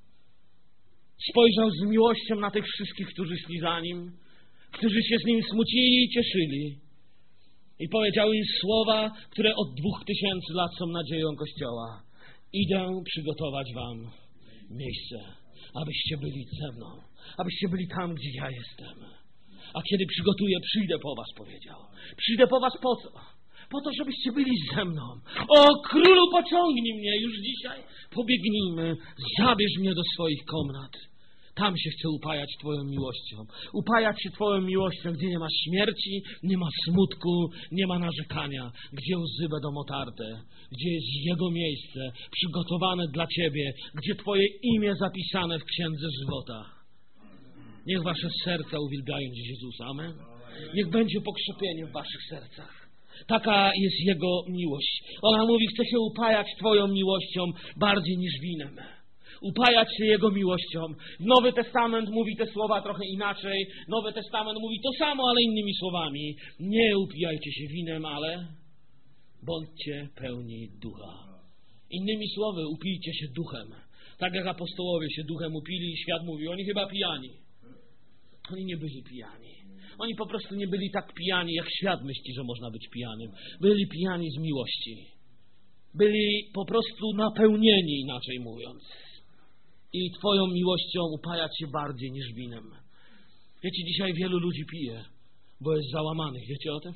Spojrzał z miłością na tych wszystkich, którzy szli za nim, którzy się z nim smucili i cieszyli. I powiedział im słowa, które od dwóch tysięcy lat są nadzieją Kościoła. Idę przygotować wam miejsce, abyście byli ze mną, abyście byli tam, gdzie ja jestem. A kiedy przygotuję, przyjdę po was, powiedział. Przyjdę po was po co? Po to, żebyście byli ze mną. O, królu, pociągnij mnie już dzisiaj. Pobiegnijmy, zabierz mnie do swoich komnat. Tam się chcę upajać Twoją miłością. Upajać się Twoją miłością, gdzie nie ma śmierci, nie ma smutku, nie ma narzekania. Gdzie łzy będą otarte. Gdzie jest Jego miejsce przygotowane dla Ciebie. Gdzie Twoje imię zapisane w Księdze Żywota. Niech wasze serca uwielbiają dziś Jezusa. Amen. Niech będzie pokrzepienie w waszych sercach. Taka jest Jego miłość. Ona mówi, chcę się upajać Twoją miłością bardziej niż winem. Upajać się Jego miłością. Nowy Testament mówi te słowa trochę inaczej. Nowy Testament mówi to samo, ale innymi słowami. Nie upijajcie się winem, ale bądźcie pełni ducha. Innymi słowy, upijcie się duchem. Tak jak apostołowie się duchem upili i świat mówi, oni chyba pijani. Oni nie byli pijani. Oni po prostu nie byli tak pijani, jak świat myśli, że można być pijanym. Byli pijani z miłości. byli po prostu napełnieni, inaczej mówiąc. I Twoją miłością upajać się bardziej niż winem. Wiecie, dzisiaj wielu ludzi pije, bo jest załamanych. Wiecie o tym?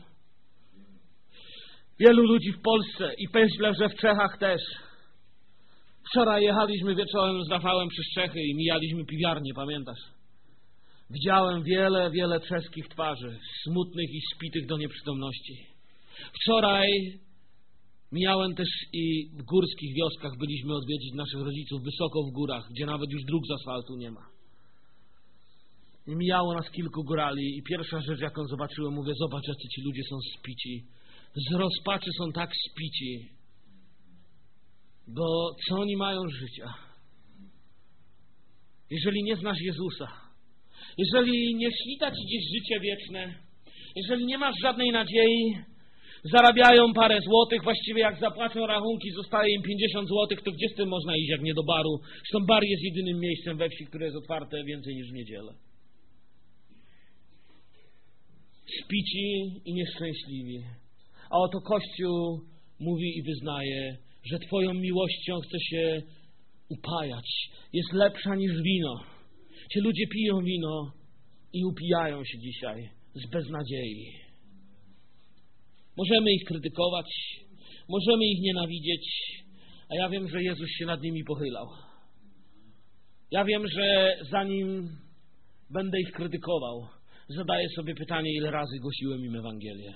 Wielu ludzi w Polsce i myślę, że w Czechach też. Wczoraj jechaliśmy wieczorem z Rafałem przez Czechy i mijaliśmy piwiarnię, pamiętasz? Widziałem wiele, wiele czeskich twarzy, smutnych i spitych do nieprzytomności. Wczoraj mijałem też i w górskich wioskach, byliśmy odwiedzić naszych rodziców wysoko w górach, gdzie nawet już dróg z asfaltu nie ma. I mijało nas kilku górali i pierwsza rzecz, jaką zobaczyłem, mówię, zobacz, jacy ci ludzie są spici. Z rozpaczy są tak spici, bo co oni mają z życia? Jeżeli nie znasz Jezusa, jeżeli nie świta ci gdzieś życie wieczne, jeżeli nie masz żadnej nadziei, zarabiają parę złotych, właściwie jak zapłacą rachunki, zostaje im pięćdziesiąt złotych, to gdzie z tym można iść, jak nie do baru? Zresztą bar jest jedynym miejscem we wsi, które jest otwarte więcej niż w niedzielę. Spici i nieszczęśliwi. A oto Kościół mówi i wyznaje, że Twoją miłością chce się upajać. Jest lepsza niż wino. Ci ludzie piją wino i upijają się dzisiaj z beznadziei. Możemy ich krytykować, możemy ich nienawidzieć, a ja wiem, że Jezus się nad nimi pochylał. Ja wiem, że zanim będę ich krytykował, zadaję sobie pytanie, ile razy głosiłem im Ewangelię.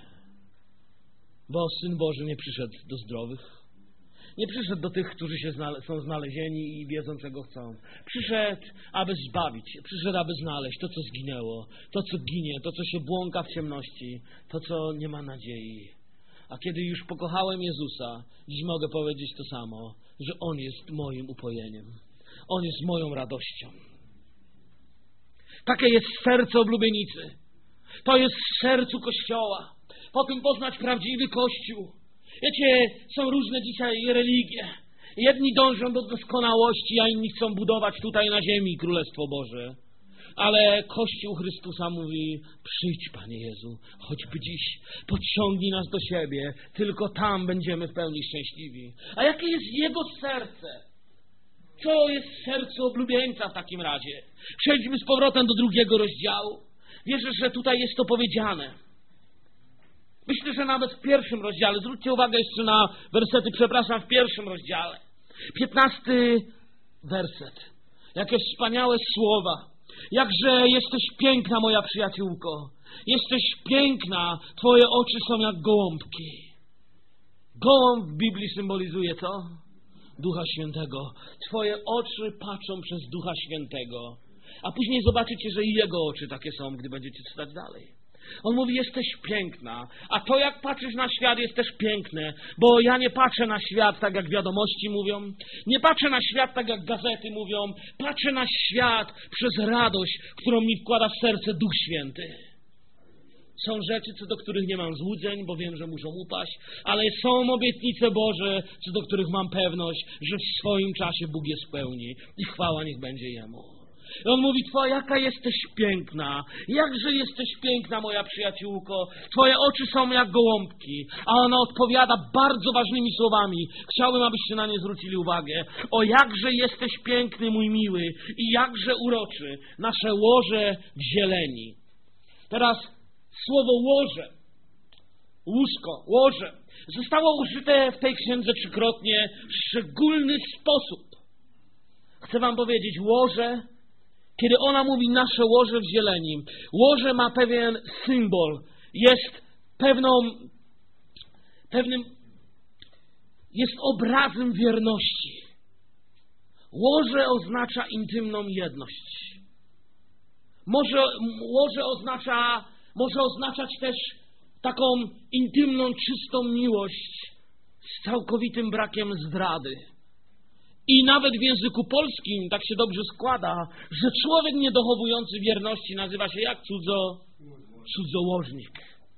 Bo Syn Boży nie przyszedł do zdrowych. Nie przyszedł do tych, którzy się znale- są znalezieni i wiedzą, czego chcą. Przyszedł, aby zbawić. Przyszedł, aby znaleźć to, co zginęło. To, co ginie. To, co się błąka w ciemności. To, co nie ma nadziei. A kiedy już pokochałem Jezusa, dziś mogę powiedzieć to samo, że On jest moim upojeniem. On jest moją radością. Takie jest serce oblubienicy. To jest w sercu Kościoła. Po tym poznać prawdziwy Kościół. Wiecie, są różne dzisiaj religie. Jedni dążą do doskonałości, a inni chcą budować tutaj na ziemi Królestwo Boże. Ale Kościół Chrystusa mówi, przyjdź, Panie Jezu, choćby dziś, podciągnij nas do siebie, tylko tam będziemy w pełni szczęśliwi. A jakie jest Jego serce? Co jest serce oblubieńca w takim razie? Przejdźmy z powrotem do drugiego rozdziału. Wierzę, że tutaj jest to powiedziane. Myślę, że nawet w pierwszym rozdziale, zwróćcie uwagę jeszcze na wersety, przepraszam, w pierwszym rozdziale. Piętnasty werset. Jakie wspaniałe słowa. Jakże jesteś piękna, moja przyjaciółko. Jesteś piękna, twoje oczy są jak gołąbki. Gołąb w Biblii symbolizuje co? Ducha Świętego. Twoje oczy patrzą przez Ducha Świętego. A później zobaczycie, że i Jego oczy takie są, gdy będziecie czytać dalej. On mówi, jesteś piękna, a to jak patrzysz na świat jest też piękne, bo ja nie patrzę na świat tak jak wiadomości mówią, nie patrzę na świat tak jak gazety mówią, patrzę na świat przez radość, którą mi wkłada w serce Duch Święty. Są rzeczy, co do których nie mam złudzeń, bo wiem, że muszą upaść, ale są obietnice Boże, co do których mam pewność, że w swoim czasie Bóg je spełni i chwała niech będzie Jemu. I on mówi, twoja, jaka jesteś piękna, jakże jesteś piękna, moja przyjaciółko, twoje oczy są jak gołąbki, a ona odpowiada bardzo ważnymi słowami. Chciałbym, abyście na nie zwrócili uwagę. O, jakże jesteś piękny, mój miły, i jakże uroczy, nasze łoże w zieleni. Teraz słowo łoże, łóżko, łoże, zostało użyte w tej księdze trzykrotnie w szczególny sposób. Chcę wam powiedzieć, łoże, kiedy ona mówi nasze łoże w zieleni, łoże ma pewien symbol, jest pewną, pewnym, jest obrazem wierności. Łoże oznacza intymną jedność. Może, łoże oznacza, może oznaczać też taką intymną, czystą miłość z całkowitym brakiem zdrady. I nawet w języku polskim tak się dobrze składa, że człowiek niedochowujący wierności nazywa się jak cudzo, cudzołożnik.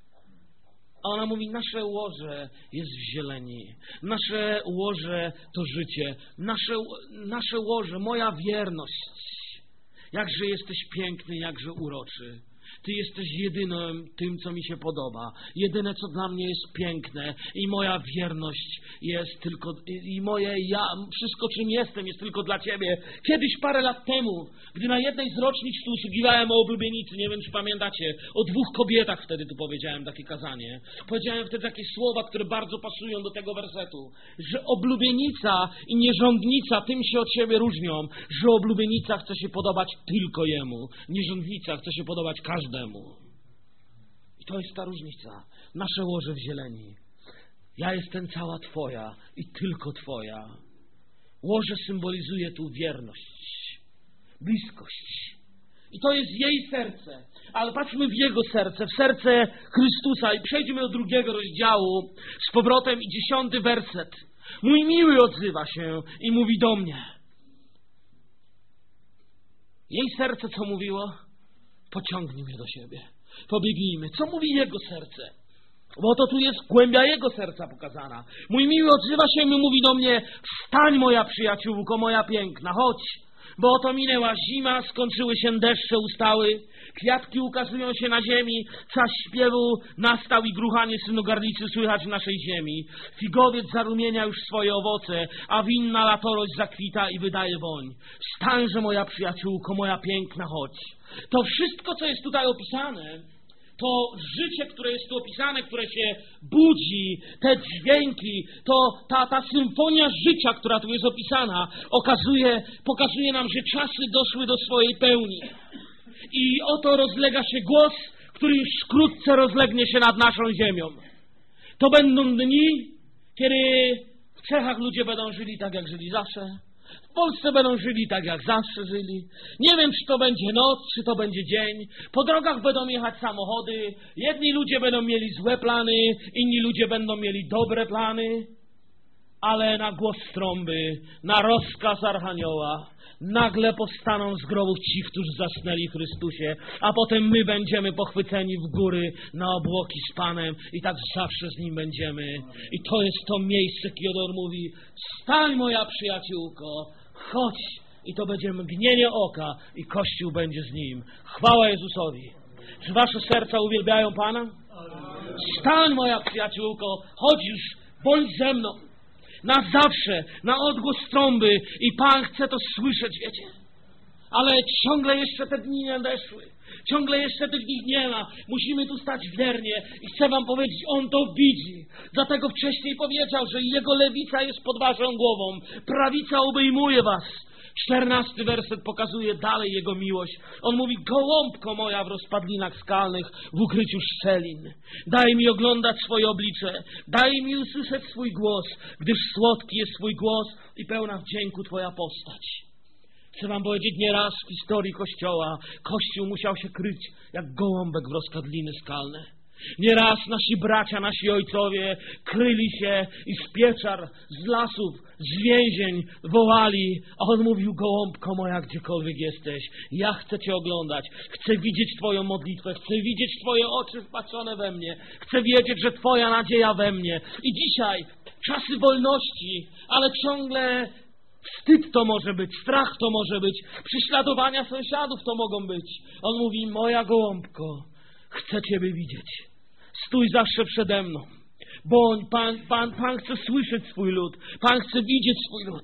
A ona mówi, nasze łoże jest w zieleni, nasze łoże to życie, nasze, nasze łoże, moja wierność. Jakże jesteś piękny, jakże uroczy. Ty jesteś jedynym tym, co mi się podoba. Jedyne, co dla mnie jest piękne i moja wierność jest tylko, i moje ja, wszystko, czym jestem, jest tylko dla Ciebie. Kiedyś, parę lat temu, gdy na jednej z rocznic tu usługiwałem o oblubienicy, nie wiem, czy pamiętacie, o dwóch kobietach wtedy tu powiedziałem takie kazanie. Powiedziałem wtedy takie słowa, które bardzo pasują do tego wersetu, że oblubienica i nierządnica tym się od siebie różnią, że oblubienica chce się podobać tylko Jemu, nierządnica chce się podobać każdemu. I to jest ta różnica. Nasze łoże w zieleni. Ja jestem cała Twoja i tylko Twoja. Łoże symbolizuje tu wierność, bliskość. I to jest jej serce. Ale patrzmy w jego serce, w serce Chrystusa i przejdźmy do drugiego rozdziału z powrotem i dziesiąty werset. Mój miły odzywa się i mówi do mnie. Jej serce co mówiło? Pociągnij mnie do siebie. Pobiegnijmy. Co mówi jego serce? Bo to tu jest głębia jego serca pokazana. Mój miły odzywa się i mówi do mnie: wstań, moja przyjaciółko, moja piękna, chodź. Bo oto minęła zima, skończyły się deszcze, ustały, kwiatki ukazują się na ziemi, czas śpiewu nastał i gruchanie synogarlicy słychać w naszej ziemi. Figowiec zarumienia już swoje owoce, a winna latorość zakwita i wydaje woń. Wstańże, moja przyjaciółko, moja piękna, chodź. To wszystko, co jest tutaj opisane, to życie, które jest tu opisane, które się budzi, te dźwięki, to ta, ta symfonia życia, która tu jest opisana, okazuje, pokazuje nam, że czasy doszły do swojej pełni. I oto rozlega się głos, który już wkrótce rozlegnie się nad naszą ziemią. To będą dni, kiedy w Czechach ludzie będą żyli tak, jak żyli zawsze. W Polsce będą żyli tak, jak zawsze żyli. Nie wiem, czy to będzie noc, czy to będzie dzień. Po drogach będą jechać samochody. Jedni ludzie będą mieli złe plany, inni ludzie będą mieli dobre plany. Ale na głos trąby, na rozkaz Archanioła, nagle powstaną z grobów ci, którzy zasnęli w Chrystusie, a potem my będziemy pochwyceni w góry na obłoki z Panem i tak zawsze z Nim będziemy. I to jest to miejsce, kiedy On mówi: wstań, moja przyjaciółko, chodź. I to będzie mgnienie oka i Kościół będzie z Nim. Chwała Jezusowi. Czy wasze serca uwielbiają Pana? Wstań, moja przyjaciółko, chodź już, bądź ze mną. Na zawsze, na odgłos trąby i Pan chce to słyszeć, wiecie. Ale ciągle jeszcze te dni nie nadeszły. Ciągle jeszcze tych dni nie ma. Musimy tu stać wiernie i chcę wam powiedzieć, On to widzi. Dlatego wcześniej powiedział, że Jego lewica jest pod waszą głową. Prawica obejmuje was. Czternasty werset pokazuje dalej Jego miłość. On mówi: gołąbko moja w rozpadlinach skalnych, w ukryciu szczelin. Daj mi oglądać swoje oblicze, daj mi usłyszeć swój głos, gdyż słodki jest swój głos i pełna wdzięku Twoja postać. Chcę wam powiedzieć, nieraz w historii Kościoła Kościół musiał się kryć jak gołąbek w rozpadliny skalne. Nieraz nasi bracia, nasi ojcowie kryli się i z pieczar, z lasów, z więzień wołali, a On mówił: gołąbko moja, gdziekolwiek jesteś, ja chcę Cię oglądać, chcę widzieć Twoją modlitwę, chcę widzieć Twoje oczy wpatrzone we mnie, chcę wiedzieć, że Twoja nadzieja we mnie. I dzisiaj czasy wolności, ale ciągle wstyd to może być, strach to może być, prześladowania sąsiadów to mogą być. On mówi: moja gołąbko, chcę Ciebie widzieć. Stój zawsze przede mną. Bądź, Pan, Pan, Pan chce słyszeć swój lud. Pan chce widzieć swój lud.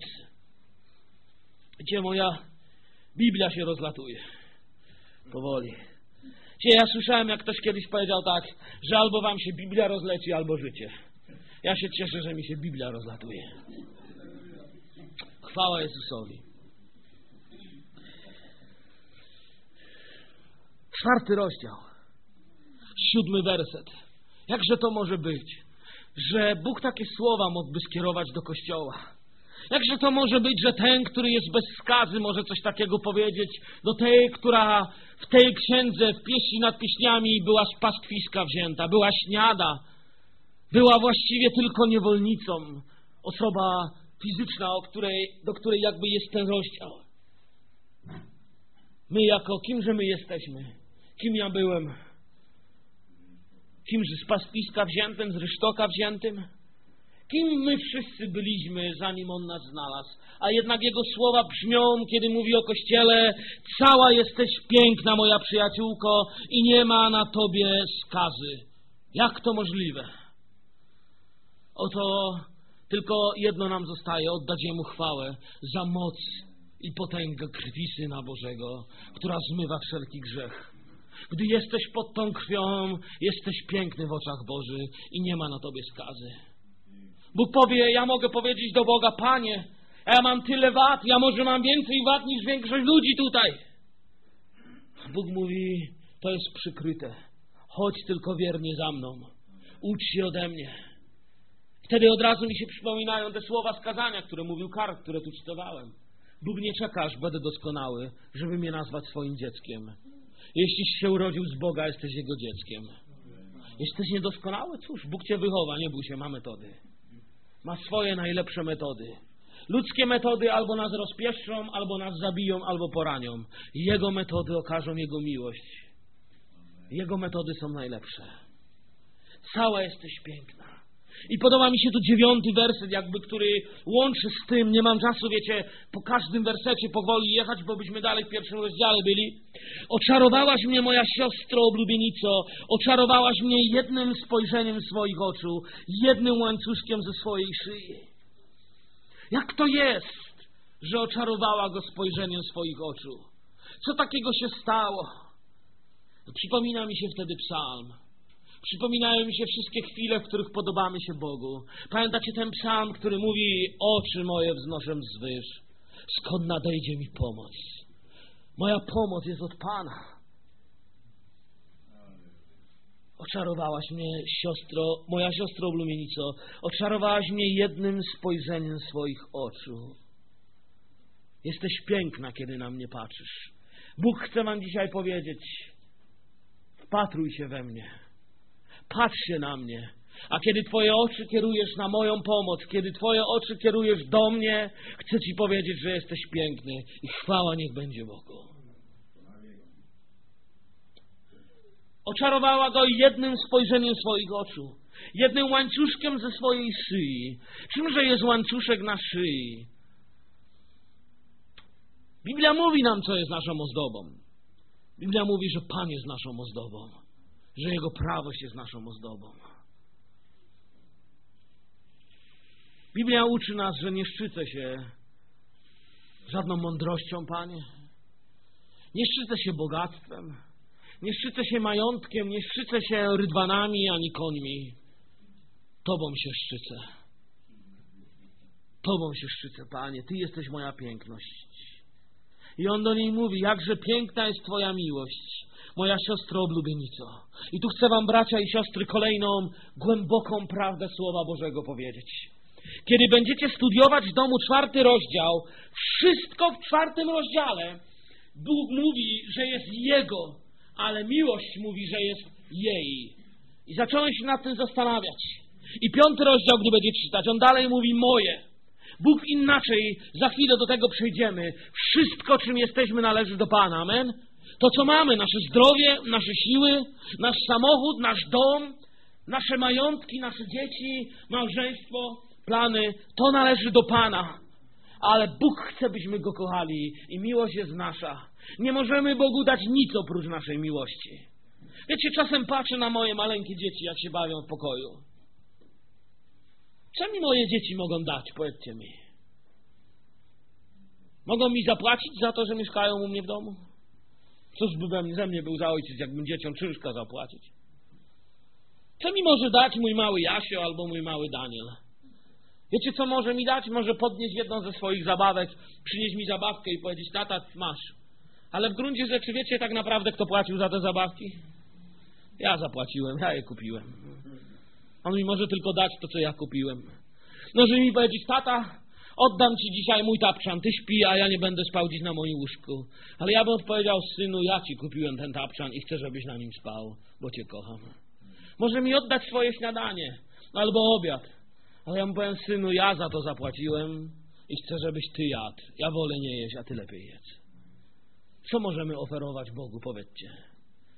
Gdzie moja Biblia się rozlatuje. Powoli. Gdzie ja słyszałem, jak ktoś kiedyś powiedział tak, że albo wam się Biblia rozleci, albo życie. Ja się cieszę, że mi się Biblia rozlatuje. Chwała Jezusowi. Czwarty rozdział. Siódmy werset. Jakże to może być, że Bóg takie słowa mógłby skierować do Kościoła? Jakże to może być, że ten, który jest bez skazy, może coś takiego powiedzieć do tej, która w tej księdze, w pieśni nad pieśniami była z pastwiska wzięta, była śniada, była właściwie tylko niewolnicą, osoba fizyczna, o której, do której jakby jest ten rozdział. My jako, kimże my jesteśmy? Kim ja byłem? Kimże z pastwiska wziętym, z rysztoka wziętym? Kim my wszyscy byliśmy, zanim On nas znalazł? A jednak Jego słowa brzmią, kiedy mówi o Kościele: cała jesteś piękna, moja przyjaciółko, i nie ma na tobie skazy. Jak to możliwe? Oto tylko jedno nam zostaje: oddać Jemu chwałę za moc i potęgę krwi Syna Bożego, która zmywa wszelki grzech. Gdy jesteś pod tą krwią, jesteś piękny w oczach Bożych i nie ma na tobie skazy. Bóg powie: ja mogę powiedzieć do Boga: Panie, ja mam tyle wad, ja może mam więcej wad niż większość ludzi tutaj. Bóg mówi: to jest przykryte. Chodź tylko wiernie za mną. Ucz się ode mnie. Wtedy od razu mi się przypominają te słowa z kazania, które mówił Karl, które tu cytowałem. Bóg nie czeka, aż będę doskonały, żeby mnie nazwać swoim dzieckiem. Jeśliś się urodził z Boga, jesteś Jego dzieckiem. Jesteś niedoskonały? Cóż, Bóg cię wychowa, nie bój się, ma metody. Ma swoje najlepsze metody. Ludzkie metody albo nas rozpieszczą, albo nas zabiją, albo poranią. Jego metody okażą Jego miłość. Jego metody są najlepsze. Cała jesteś piękna. I podoba mi się tu dziewiąty werset, jakby, który łączy z tym. Nie mam czasu, wiecie, po każdym wersecie powoli jechać, bo byśmy dalej w pierwszym rozdziale byli. Oczarowałaś mnie, moja siostro oblubienico, oczarowałaś mnie jednym spojrzeniem swoich oczu, jednym łańcuszkiem ze swojej szyi. Jak to jest, że oczarowała go spojrzeniem swoich oczu? Co takiego się stało? Przypomina mi się wtedy psalm. Przypominają mi się wszystkie chwile, w których podobamy się Bogu. Pamiętacie ten psalm, który mówi: oczy moje wznoszę wzwyż, skąd nadejdzie mi pomoc? Moja pomoc jest od Pana. Oczarowałaś mnie, siostro, moja siostro oblubienico, oczarowałaś mnie jednym spojrzeniem swoich oczu. Jesteś piękna, kiedy na mnie patrzysz. Bóg chce wam dzisiaj powiedzieć: wpatruj się we mnie. Patrz się na mnie. A kiedy twoje oczy kierujesz na moją pomoc, kiedy twoje oczy kierujesz do mnie, chcę ci powiedzieć, że jesteś piękny i chwała niech będzie Bogu. Oczarowała go jednym spojrzeniem swoich oczu, jednym łańcuszkiem ze swojej szyi. Czymże jest łańcuszek na szyi? Biblia mówi nam, co jest naszą ozdobą. Biblia mówi, że Pan jest naszą ozdobą, że Jego prawość jest naszą ozdobą. Biblia uczy nas, że nie szczycę się żadną mądrością, Panie. Nie szczycę się bogactwem. Nie szczycę się majątkiem. Nie szczycę się rydwanami ani końmi. Tobą się szczycę. Tobą się szczycę, Panie. Ty jesteś moja piękność. I on do niej mówi: jakże piękna jest Twoja miłość, moja siostro oblubienico. I tu chcę wam, bracia i siostry, kolejną głęboką prawdę Słowa Bożego powiedzieć. Kiedy będziecie studiować w domu czwarty rozdział, wszystko w czwartym rozdziale Bóg mówi, że jest Jego, ale miłość mówi, że jest jej. I zacząłem się nad tym zastanawiać. I piąty rozdział, gdy będziecie czytać, on dalej mówi: moje. Bóg inaczej, za chwilę do tego przejdziemy. Wszystko, czym jesteśmy, należy do Pana. Amen? To, co mamy, nasze zdrowie, nasze siły, nasz samochód, nasz dom, nasze majątki, nasze dzieci, małżeństwo, plany, to należy do Pana. Ale Bóg chce, byśmy Go kochali i miłość jest nasza. Nie możemy Bogu dać nic oprócz naszej miłości. Wiecie, czasem patrzę na moje maleńkie dzieci, jak się bawią w pokoju. Co mi moje dzieci mogą dać? Powiedzcie mi. Mogą mi zapłacić za to, że mieszkają u mnie w domu? Cóż by ze mnie był za ojciec, jakbym dzieciom czynszka zapłacić? Co mi może dać mój mały Jasio albo mój mały Daniel? Wiecie, co może mi dać? Może podnieść jedną ze swoich zabawek, przynieść mi zabawkę i powiedzieć: tata, masz. Ale w gruncie rzeczy, wiecie tak naprawdę, kto płacił za te zabawki? Ja zapłaciłem, ja je kupiłem. On mi może tylko dać to, co ja kupiłem. Może mi powiedzieć: tata, oddam ci dzisiaj mój tapczan, ty śpi, a ja nie będę spał dziś na moim łóżku. Ale ja bym odpowiedział: synu, ja ci kupiłem ten tapczan i chcę, żebyś na nim spał, bo cię kocham. Może mi oddać swoje śniadanie albo obiad. Ale ja mu powiem: synu, ja za to zapłaciłem i chcę, żebyś ty jadł. Ja wolę nie jeść, a ty lepiej jedz. Co możemy oferować Bogu, powiedzcie?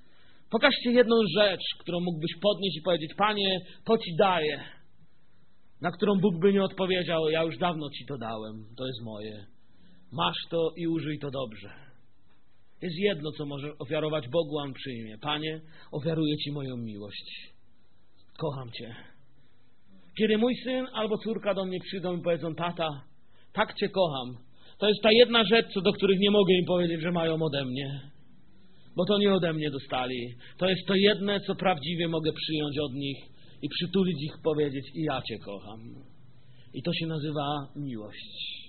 Pokażcie jedną rzecz, którą mógłbyś podnieść i powiedzieć: Panie, to Ci daję. na którą Bóg by nie odpowiedział: ja już dawno Ci to dałem, to jest moje. Masz to i użyj to dobrze. Jest jedno, co możesz ofiarować Bogu, a On przyjmie. Panie, ofiaruję Ci moją miłość. Kocham Cię. Kiedy mój syn albo córka do mnie przyjdą i powiedzą: tata, tak Cię kocham, to jest ta jedna rzecz, co do których nie mogę im powiedzieć, że mają ode mnie. Bo to nie ode mnie dostali. To jest to jedne, co prawdziwie mogę przyjąć od nich i przytulić ich, powiedzieć: i ja Cię kocham. I to się nazywa miłość.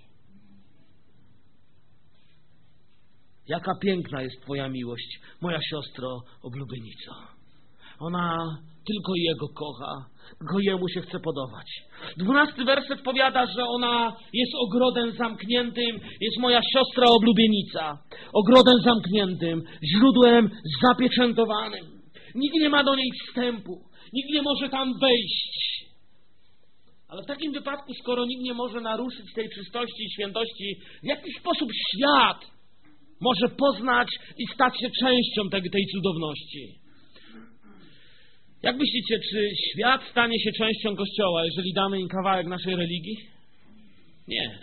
Jaka piękna jest Twoja miłość, moja siostro oblubienico. Ona tylko Jego kocha, tylko Jemu się chce podobać. Dwunasty werset powiada, że ona jest ogrodem zamkniętym, jest moja siostra oblubienica. Ogrodem zamkniętym, źródłem zapieczętowanym. Nikt nie ma do niej wstępu, nikt nie może tam wejść. Ale w takim wypadku, skoro nikt nie może naruszyć tej czystości i świętości, w jaki sposób świat może poznać i stać się częścią tej, tej cudowności? Jak myślicie, czy świat stanie się częścią Kościoła, jeżeli damy im kawałek naszej religii? Nie.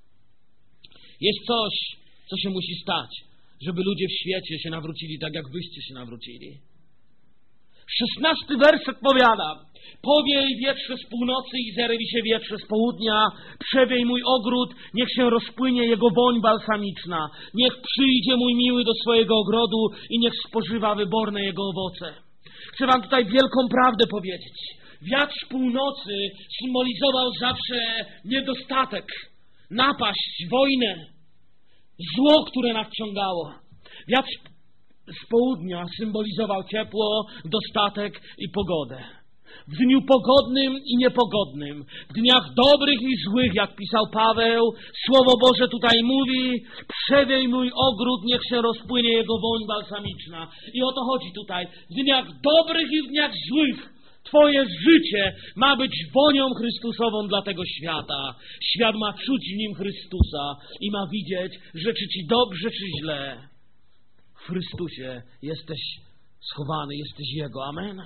Jest coś, co się musi stać, żeby ludzie w świecie się nawrócili tak, jak wyście się nawrócili. Szesnasty werset powiada: powiej wietrze z północy i zerwij się wietrze z południa, przewiej mój ogród, niech się rozpłynie jego woń balsamiczna, niech przyjdzie mój miły do swojego ogrodu i niech spożywa wyborne jego owoce. Chcę wam tutaj wielką prawdę powiedzieć. Wiatr z północy symbolizował zawsze niedostatek, napaść, wojnę, zło, które nadciągało. Wiatr z południa symbolizował ciepło, dostatek i pogodę. W dniu pogodnym i niepogodnym, w dniach dobrych i złych, jak pisał Paweł, Słowo Boże tutaj mówi: przewiej mój ogród, niech się rozpłynie jego woń balsamiczna. I o to chodzi tutaj. W dniach dobrych i w dniach złych Twoje życie ma być wonią Chrystusową dla tego świata. Świat ma czuć w nim Chrystusa i ma widzieć, że czy Ci dobrze, czy źle, w Chrystusie jesteś schowany, jesteś Jego. Amen.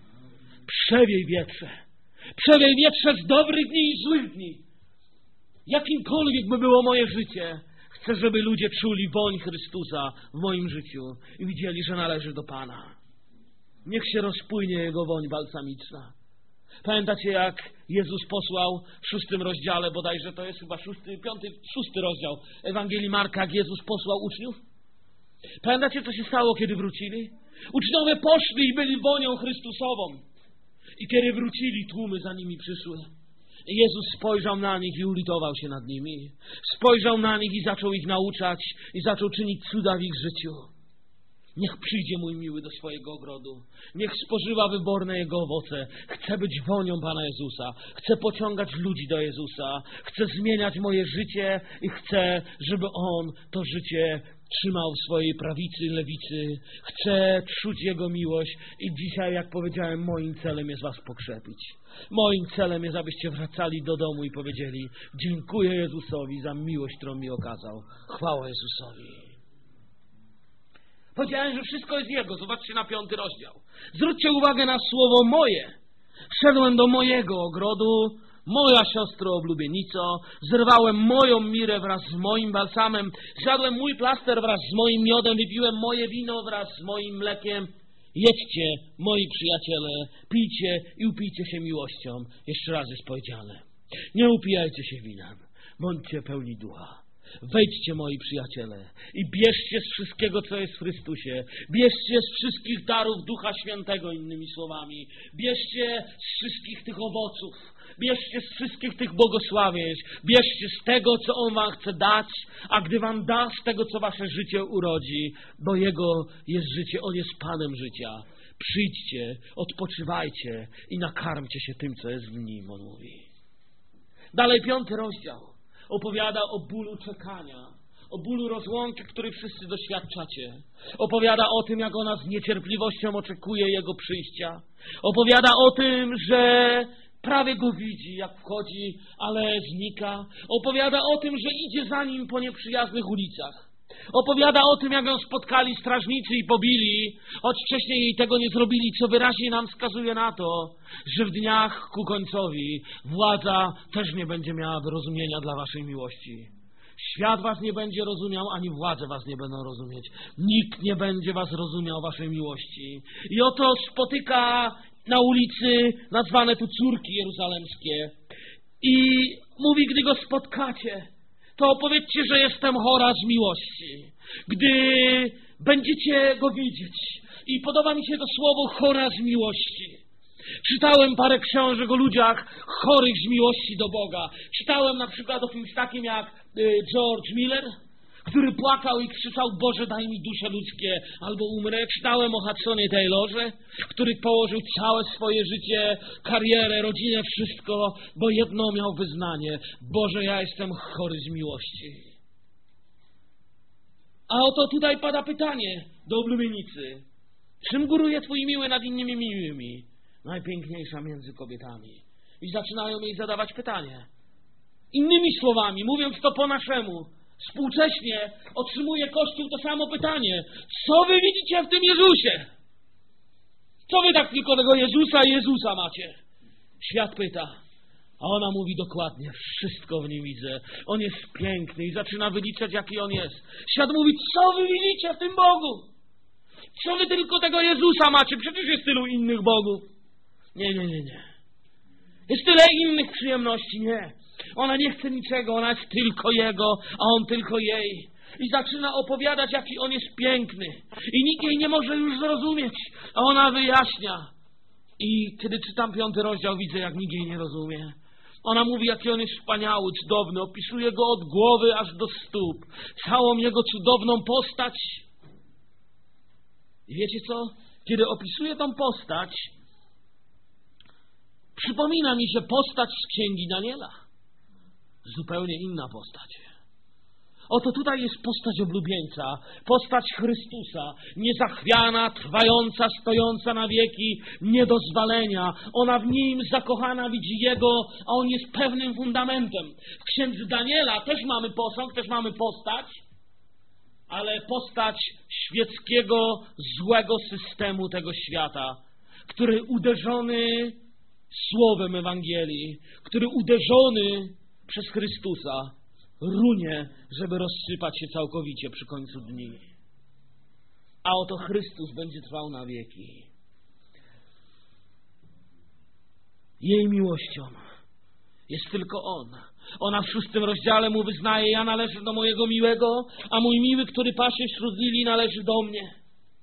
Przewiej wietrze. Przewiej wietrze z dobrych dni i złych dni. Jakimkolwiek by było moje życie, chcę, żeby ludzie czuli woń Chrystusa w moim życiu i widzieli, że należy do Pana. Niech się rozpłynie Jego woń balsamiczna. Pamiętacie, jak Jezus posłał w szóstym rozdziale, bodajże to jest chyba szósty, piąty, szósty rozdział Ewangelii Marka, jak Jezus posłał uczniów? Pamiętacie, co się stało, kiedy wrócili? Uczniowie poszli i byli wonią Chrystusową. I kiedy wrócili, tłumy za nimi przyszły. I Jezus spojrzał na nich i ulitował się nad nimi. Spojrzał na nich i zaczął ich nauczać i zaczął czynić cuda w ich życiu. Niech przyjdzie mój miły do swojego ogrodu. Niech spożywa wyborne Jego owoce. Chcę być wonią Pana Jezusa. Chcę pociągać ludzi do Jezusa. Chcę zmieniać moje życie i chcę, żeby On to życie trzymał w swojej prawicy, lewicy. Chcę czuć Jego miłość i dzisiaj, jak powiedziałem, moim celem jest was pokrzepić. Moim celem jest, abyście wracali do domu i powiedzieli: dziękuję Jezusowi za miłość, którą mi okazał. Chwała Jezusowi. Powiedziałem, że wszystko jest Jego. Zobaczcie na piąty rozdział. Zwróćcie uwagę na słowo moje. Szedłem do mojego ogrodu, moja siostro oblubienico, zerwałem moją mirę wraz z moim balsamem, zjadłem mój plaster wraz z moim miodem, wypiłem moje wino wraz z moim mlekiem. Jedźcie, moi przyjaciele, pijcie i upijcie się miłością. Jeszcze raz jest powiedziane. Nie upijajcie się winem, bądźcie pełni ducha. Wejdźcie, moi przyjaciele, i bierzcie z wszystkiego, co jest w Chrystusie. Bierzcie z wszystkich darów Ducha Świętego, innymi słowami. Bierzcie z wszystkich tych owoców. Bierzcie z wszystkich tych błogosławieństw. Bierzcie z tego, co On wam chce dać, a gdy wam da z tego, co wasze życie urodzi, bo Jego jest życie, On jest Panem życia. Przyjdźcie, odpoczywajcie i nakarmcie się tym, co jest w Nim, On mówi. Dalej piąty rozdział opowiada o bólu czekania, o bólu rozłąki, który wszyscy doświadczacie. Opowiada o tym, jak ona z niecierpliwością oczekuje Jego przyjścia. Opowiada o tym, że prawie Go widzi, jak wchodzi, ale znika. Opowiada o tym, że idzie za Nim po nieprzyjaznych ulicach. Opowiada o tym, jak ją spotkali strażnicy i pobili, choć wcześniej jej tego nie zrobili, co wyraźnie nam wskazuje na to, że w dniach ku końcowi władza też nie będzie miała wyrozumienia dla waszej miłości. Świat was nie będzie rozumiał, ani władze was nie będą rozumieć. Nikt nie będzie was rozumiał waszej miłości. I oto spotyka na ulicy nazwane tu córki jeruzalemskie i mówi, gdy go spotkacie, to opowiedzcie, że jestem chora z miłości. Gdy będziecie go widzieć. I podoba mi się to słowo chora z miłości. Czytałem parę książek o ludziach chorych z miłości do Boga. Czytałem na przykład o kimś takim jak George Miller, który płakał i krzyczał: Boże, daj mi dusze ludzkie, albo umrę. Czytałem o Hudsonie Taylorze, który położył całe swoje życie, karierę, rodzinę, wszystko, bo jedno miał wyznanie: Boże, ja jestem chory z miłości. A oto tutaj pada pytanie do oblubienicy: czym góruje twój miły nad innymi miłymi? Najpiękniejsza między kobietami. I zaczynają jej zadawać pytanie. Innymi słowami, mówiąc to po naszemu, współcześnie otrzymuje Kościół to samo pytanie. Co wy widzicie w tym Jezusie? Co wy tak tylko tego Jezusa i Jezusa macie? Świat pyta. A ona mówi dokładnie: wszystko w nim widzę. On jest piękny i zaczyna wyliczać, jaki on jest. Świat mówi: co wy widzicie w tym Bogu? Co wy tylko tego Jezusa macie? Przecież jest tylu innych Bogów. Nie, nie, nie, nie. Jest tyle innych przyjemności. Nie. Ona nie chce niczego, ona jest tylko Jego, a On tylko jej. I zaczyna opowiadać, jaki On jest piękny. I nikt jej nie może już zrozumieć, a ona wyjaśnia. I kiedy czytam piąty rozdział, widzę, jak nikt jej nie rozumie. Ona mówi, jaki On jest wspaniały, cudowny, opisuje Go od głowy aż do stóp. Całą Jego cudowną postać. I wiecie co? Kiedy opisuję tą postać, przypomina mi się postać z Księgi Daniela. Zupełnie inna postać. Oto tutaj jest postać oblubieńca, postać Chrystusa, niezachwiana, trwająca, stojąca na wieki, nie do zwalenia. Ona w Nim zakochana widzi Jego, a On jest pewnym fundamentem. W Księdze Daniela też mamy posąg, też mamy postać, ale postać świeckiego, złego systemu tego świata, który uderzony słowem Ewangelii, który uderzony przez Chrystusa runie, żeby rozsypać się całkowicie przy końcu dni. A oto Chrystus będzie trwał na wieki. Jej miłością jest tylko On. Ona w szóstym rozdziale mu wyznaje: ja należę do mojego miłego, a mój miły, który pasie wśród lilii, należy do mnie.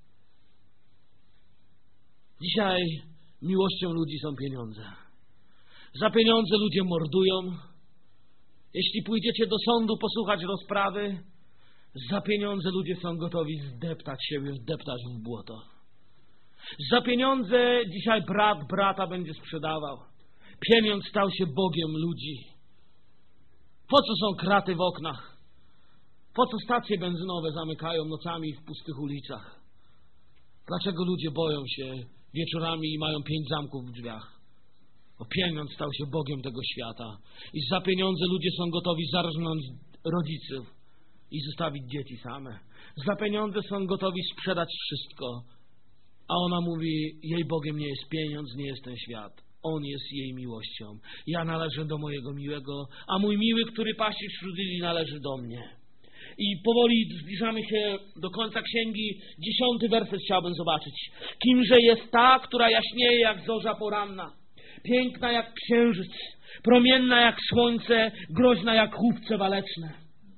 Dzisiaj miłością ludzi są pieniądze. Za pieniądze ludzie mordują. Jeśli pójdziecie do sądu posłuchać rozprawy, za pieniądze ludzie są gotowi zdeptać siebie, zdeptać w błoto. Za pieniądze dzisiaj brat brata będzie sprzedawał. Pieniądz stał się Bogiem ludzi. Po co są kraty w oknach? Po co stacje benzynowe zamykają nocami w pustych ulicach? Dlaczego ludzie boją się wieczorami i mają pięć zamków w drzwiach? Bo pieniądz stał się Bogiem tego świata. I za pieniądze ludzie są gotowi zarżnąć rodziców i zostawić dzieci same. Za pieniądze są gotowi sprzedać wszystko. A ona mówi: jej Bogiem nie jest pieniądz, nie jest ten świat. On jest jej miłością. Ja należę do mojego miłego, a mój miły, który pasi wśród lilii, należy do mnie. I powoli zbliżamy się do końca księgi. Dziesiąty werset chciałbym zobaczyć. Kimże jest ta, która jaśnieje jak zorza poranna, piękna jak księżyc, promienna jak słońce, groźna jak chówce waleczne.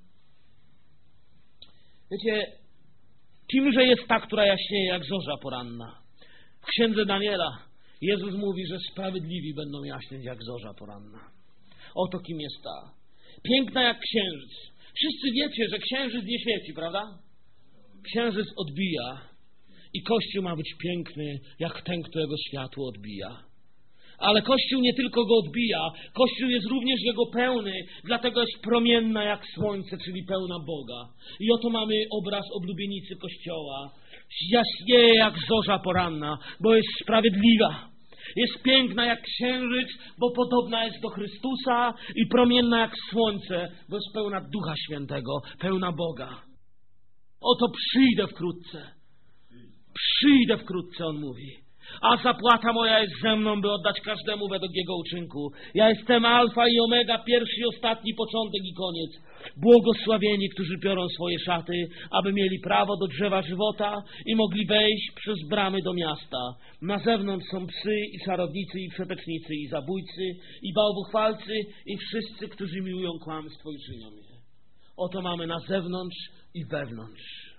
Wiecie, kimże jest ta, która jaśnieje jak zorza poranna? W Księdze Daniela Jezus mówi, że sprawiedliwi będą jaśnieć jak zorza poranna. Oto kim jest ta. Piękna jak księżyc. Wszyscy wiecie, że księżyc nie świeci, prawda? Księżyc odbija i Kościół ma być piękny jak ten, którego światło odbija. Ale Kościół nie tylko go odbija, Kościół jest również jego pełny, dlatego jest promienna jak słońce, czyli pełna Boga. I oto mamy obraz oblubienicy Kościoła. Jaśnieje jak zorza poranna, bo jest sprawiedliwa. Jest piękna jak księżyc, bo podobna jest do Chrystusa, i promienna jak słońce, bo jest pełna Ducha Świętego, pełna Boga. Oto przyjdę wkrótce. Przyjdę wkrótce, On mówi. A zapłata moja jest ze mną, by oddać każdemu według jego uczynku. Ja jestem alfa i omega, pierwszy i ostatni, początek i koniec. Błogosławieni, którzy biorą swoje szaty, aby mieli prawo do drzewa żywota i mogli wejść przez bramy do miasta. Na zewnątrz są psy i czarownicy i przetecznicy i zabójcy i bałwochwalcy i wszyscy, którzy miłują kłamstwo i czynią je. Oto mamy na zewnątrz i wewnątrz.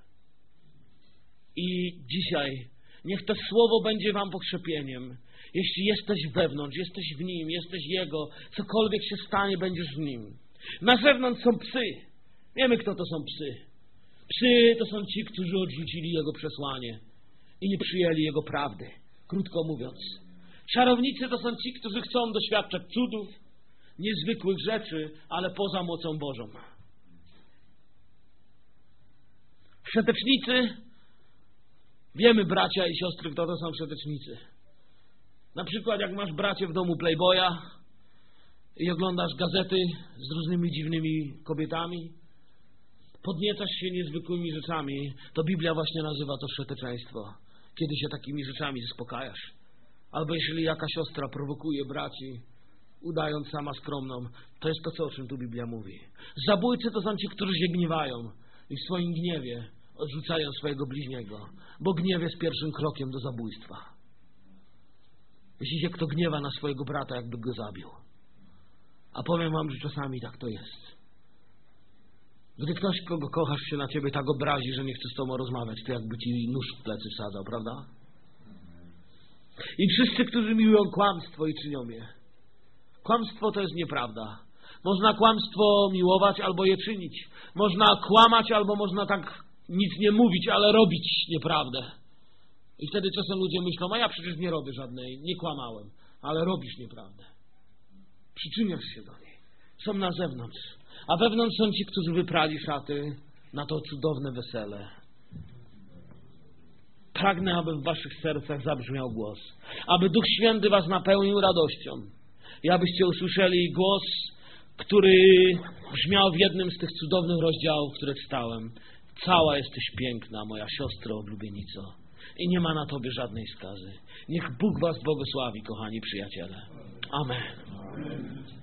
I dzisiaj niech to słowo będzie wam pokrzepieniem. Jeśli jesteś wewnątrz, jesteś w Nim, jesteś Jego, cokolwiek się stanie, będziesz w Nim. Na zewnątrz są psy. Wiemy, kto to są psy. Psy to są ci, którzy odrzucili Jego przesłanie i nie przyjęli Jego prawdy. Krótko mówiąc. Czarownicy to są ci, którzy chcą doświadczać cudów, niezwykłych rzeczy, ale poza mocą Bożą. Przetecznicy, wiemy, bracia i siostry, kto to są przetecznicy. Na przykład, jak masz, bracie, w domu Playboya i oglądasz gazety z różnymi dziwnymi kobietami, podniecasz się niezwykłymi rzeczami, to Biblia właśnie nazywa to przeteczeństwo, kiedy się takimi rzeczami zaspokajasz. Albo jeżeli jaka siostra prowokuje braci, udając sama skromną, to jest to, co, o czym tu Biblia mówi. Zabójcy to są ci, którzy się gniewają i w swoim gniewie odrzucają swojego bliźniego, bo gniew jest pierwszym krokiem do zabójstwa. Jeśli się kto gniewa na swojego brata, jakby go zabił. A powiem wam, że czasami tak to jest. Gdy ktoś, kogo kochasz, się na ciebie tak obrazi, że nie chce z tobą rozmawiać, to jakby ci nóż w plecy wsadzał, prawda? I wszyscy, którzy miłują kłamstwo i czynią je. Kłamstwo to jest nieprawda. Można kłamstwo miłować albo je czynić. Można kłamać albo można tak nic nie mówić, ale robić nieprawdę. I wtedy czasem ludzie myślą, a ja przecież nie robię żadnej, nie kłamałem, ale robisz nieprawdę. Przyczyniasz się do niej. Są na zewnątrz. A wewnątrz są ci, którzy wyprali szaty na to cudowne wesele. Pragnę, aby w waszych sercach zabrzmiał głos. Aby Duch Święty was napełnił radością. I abyście usłyszeli głos, który brzmiał w jednym z tych cudownych rozdziałów, które czytałem. Cała jesteś piękna, moja siostro oblubienico. I nie ma na tobie żadnej skazy. Niech Bóg was błogosławi, kochani przyjaciele. Amen.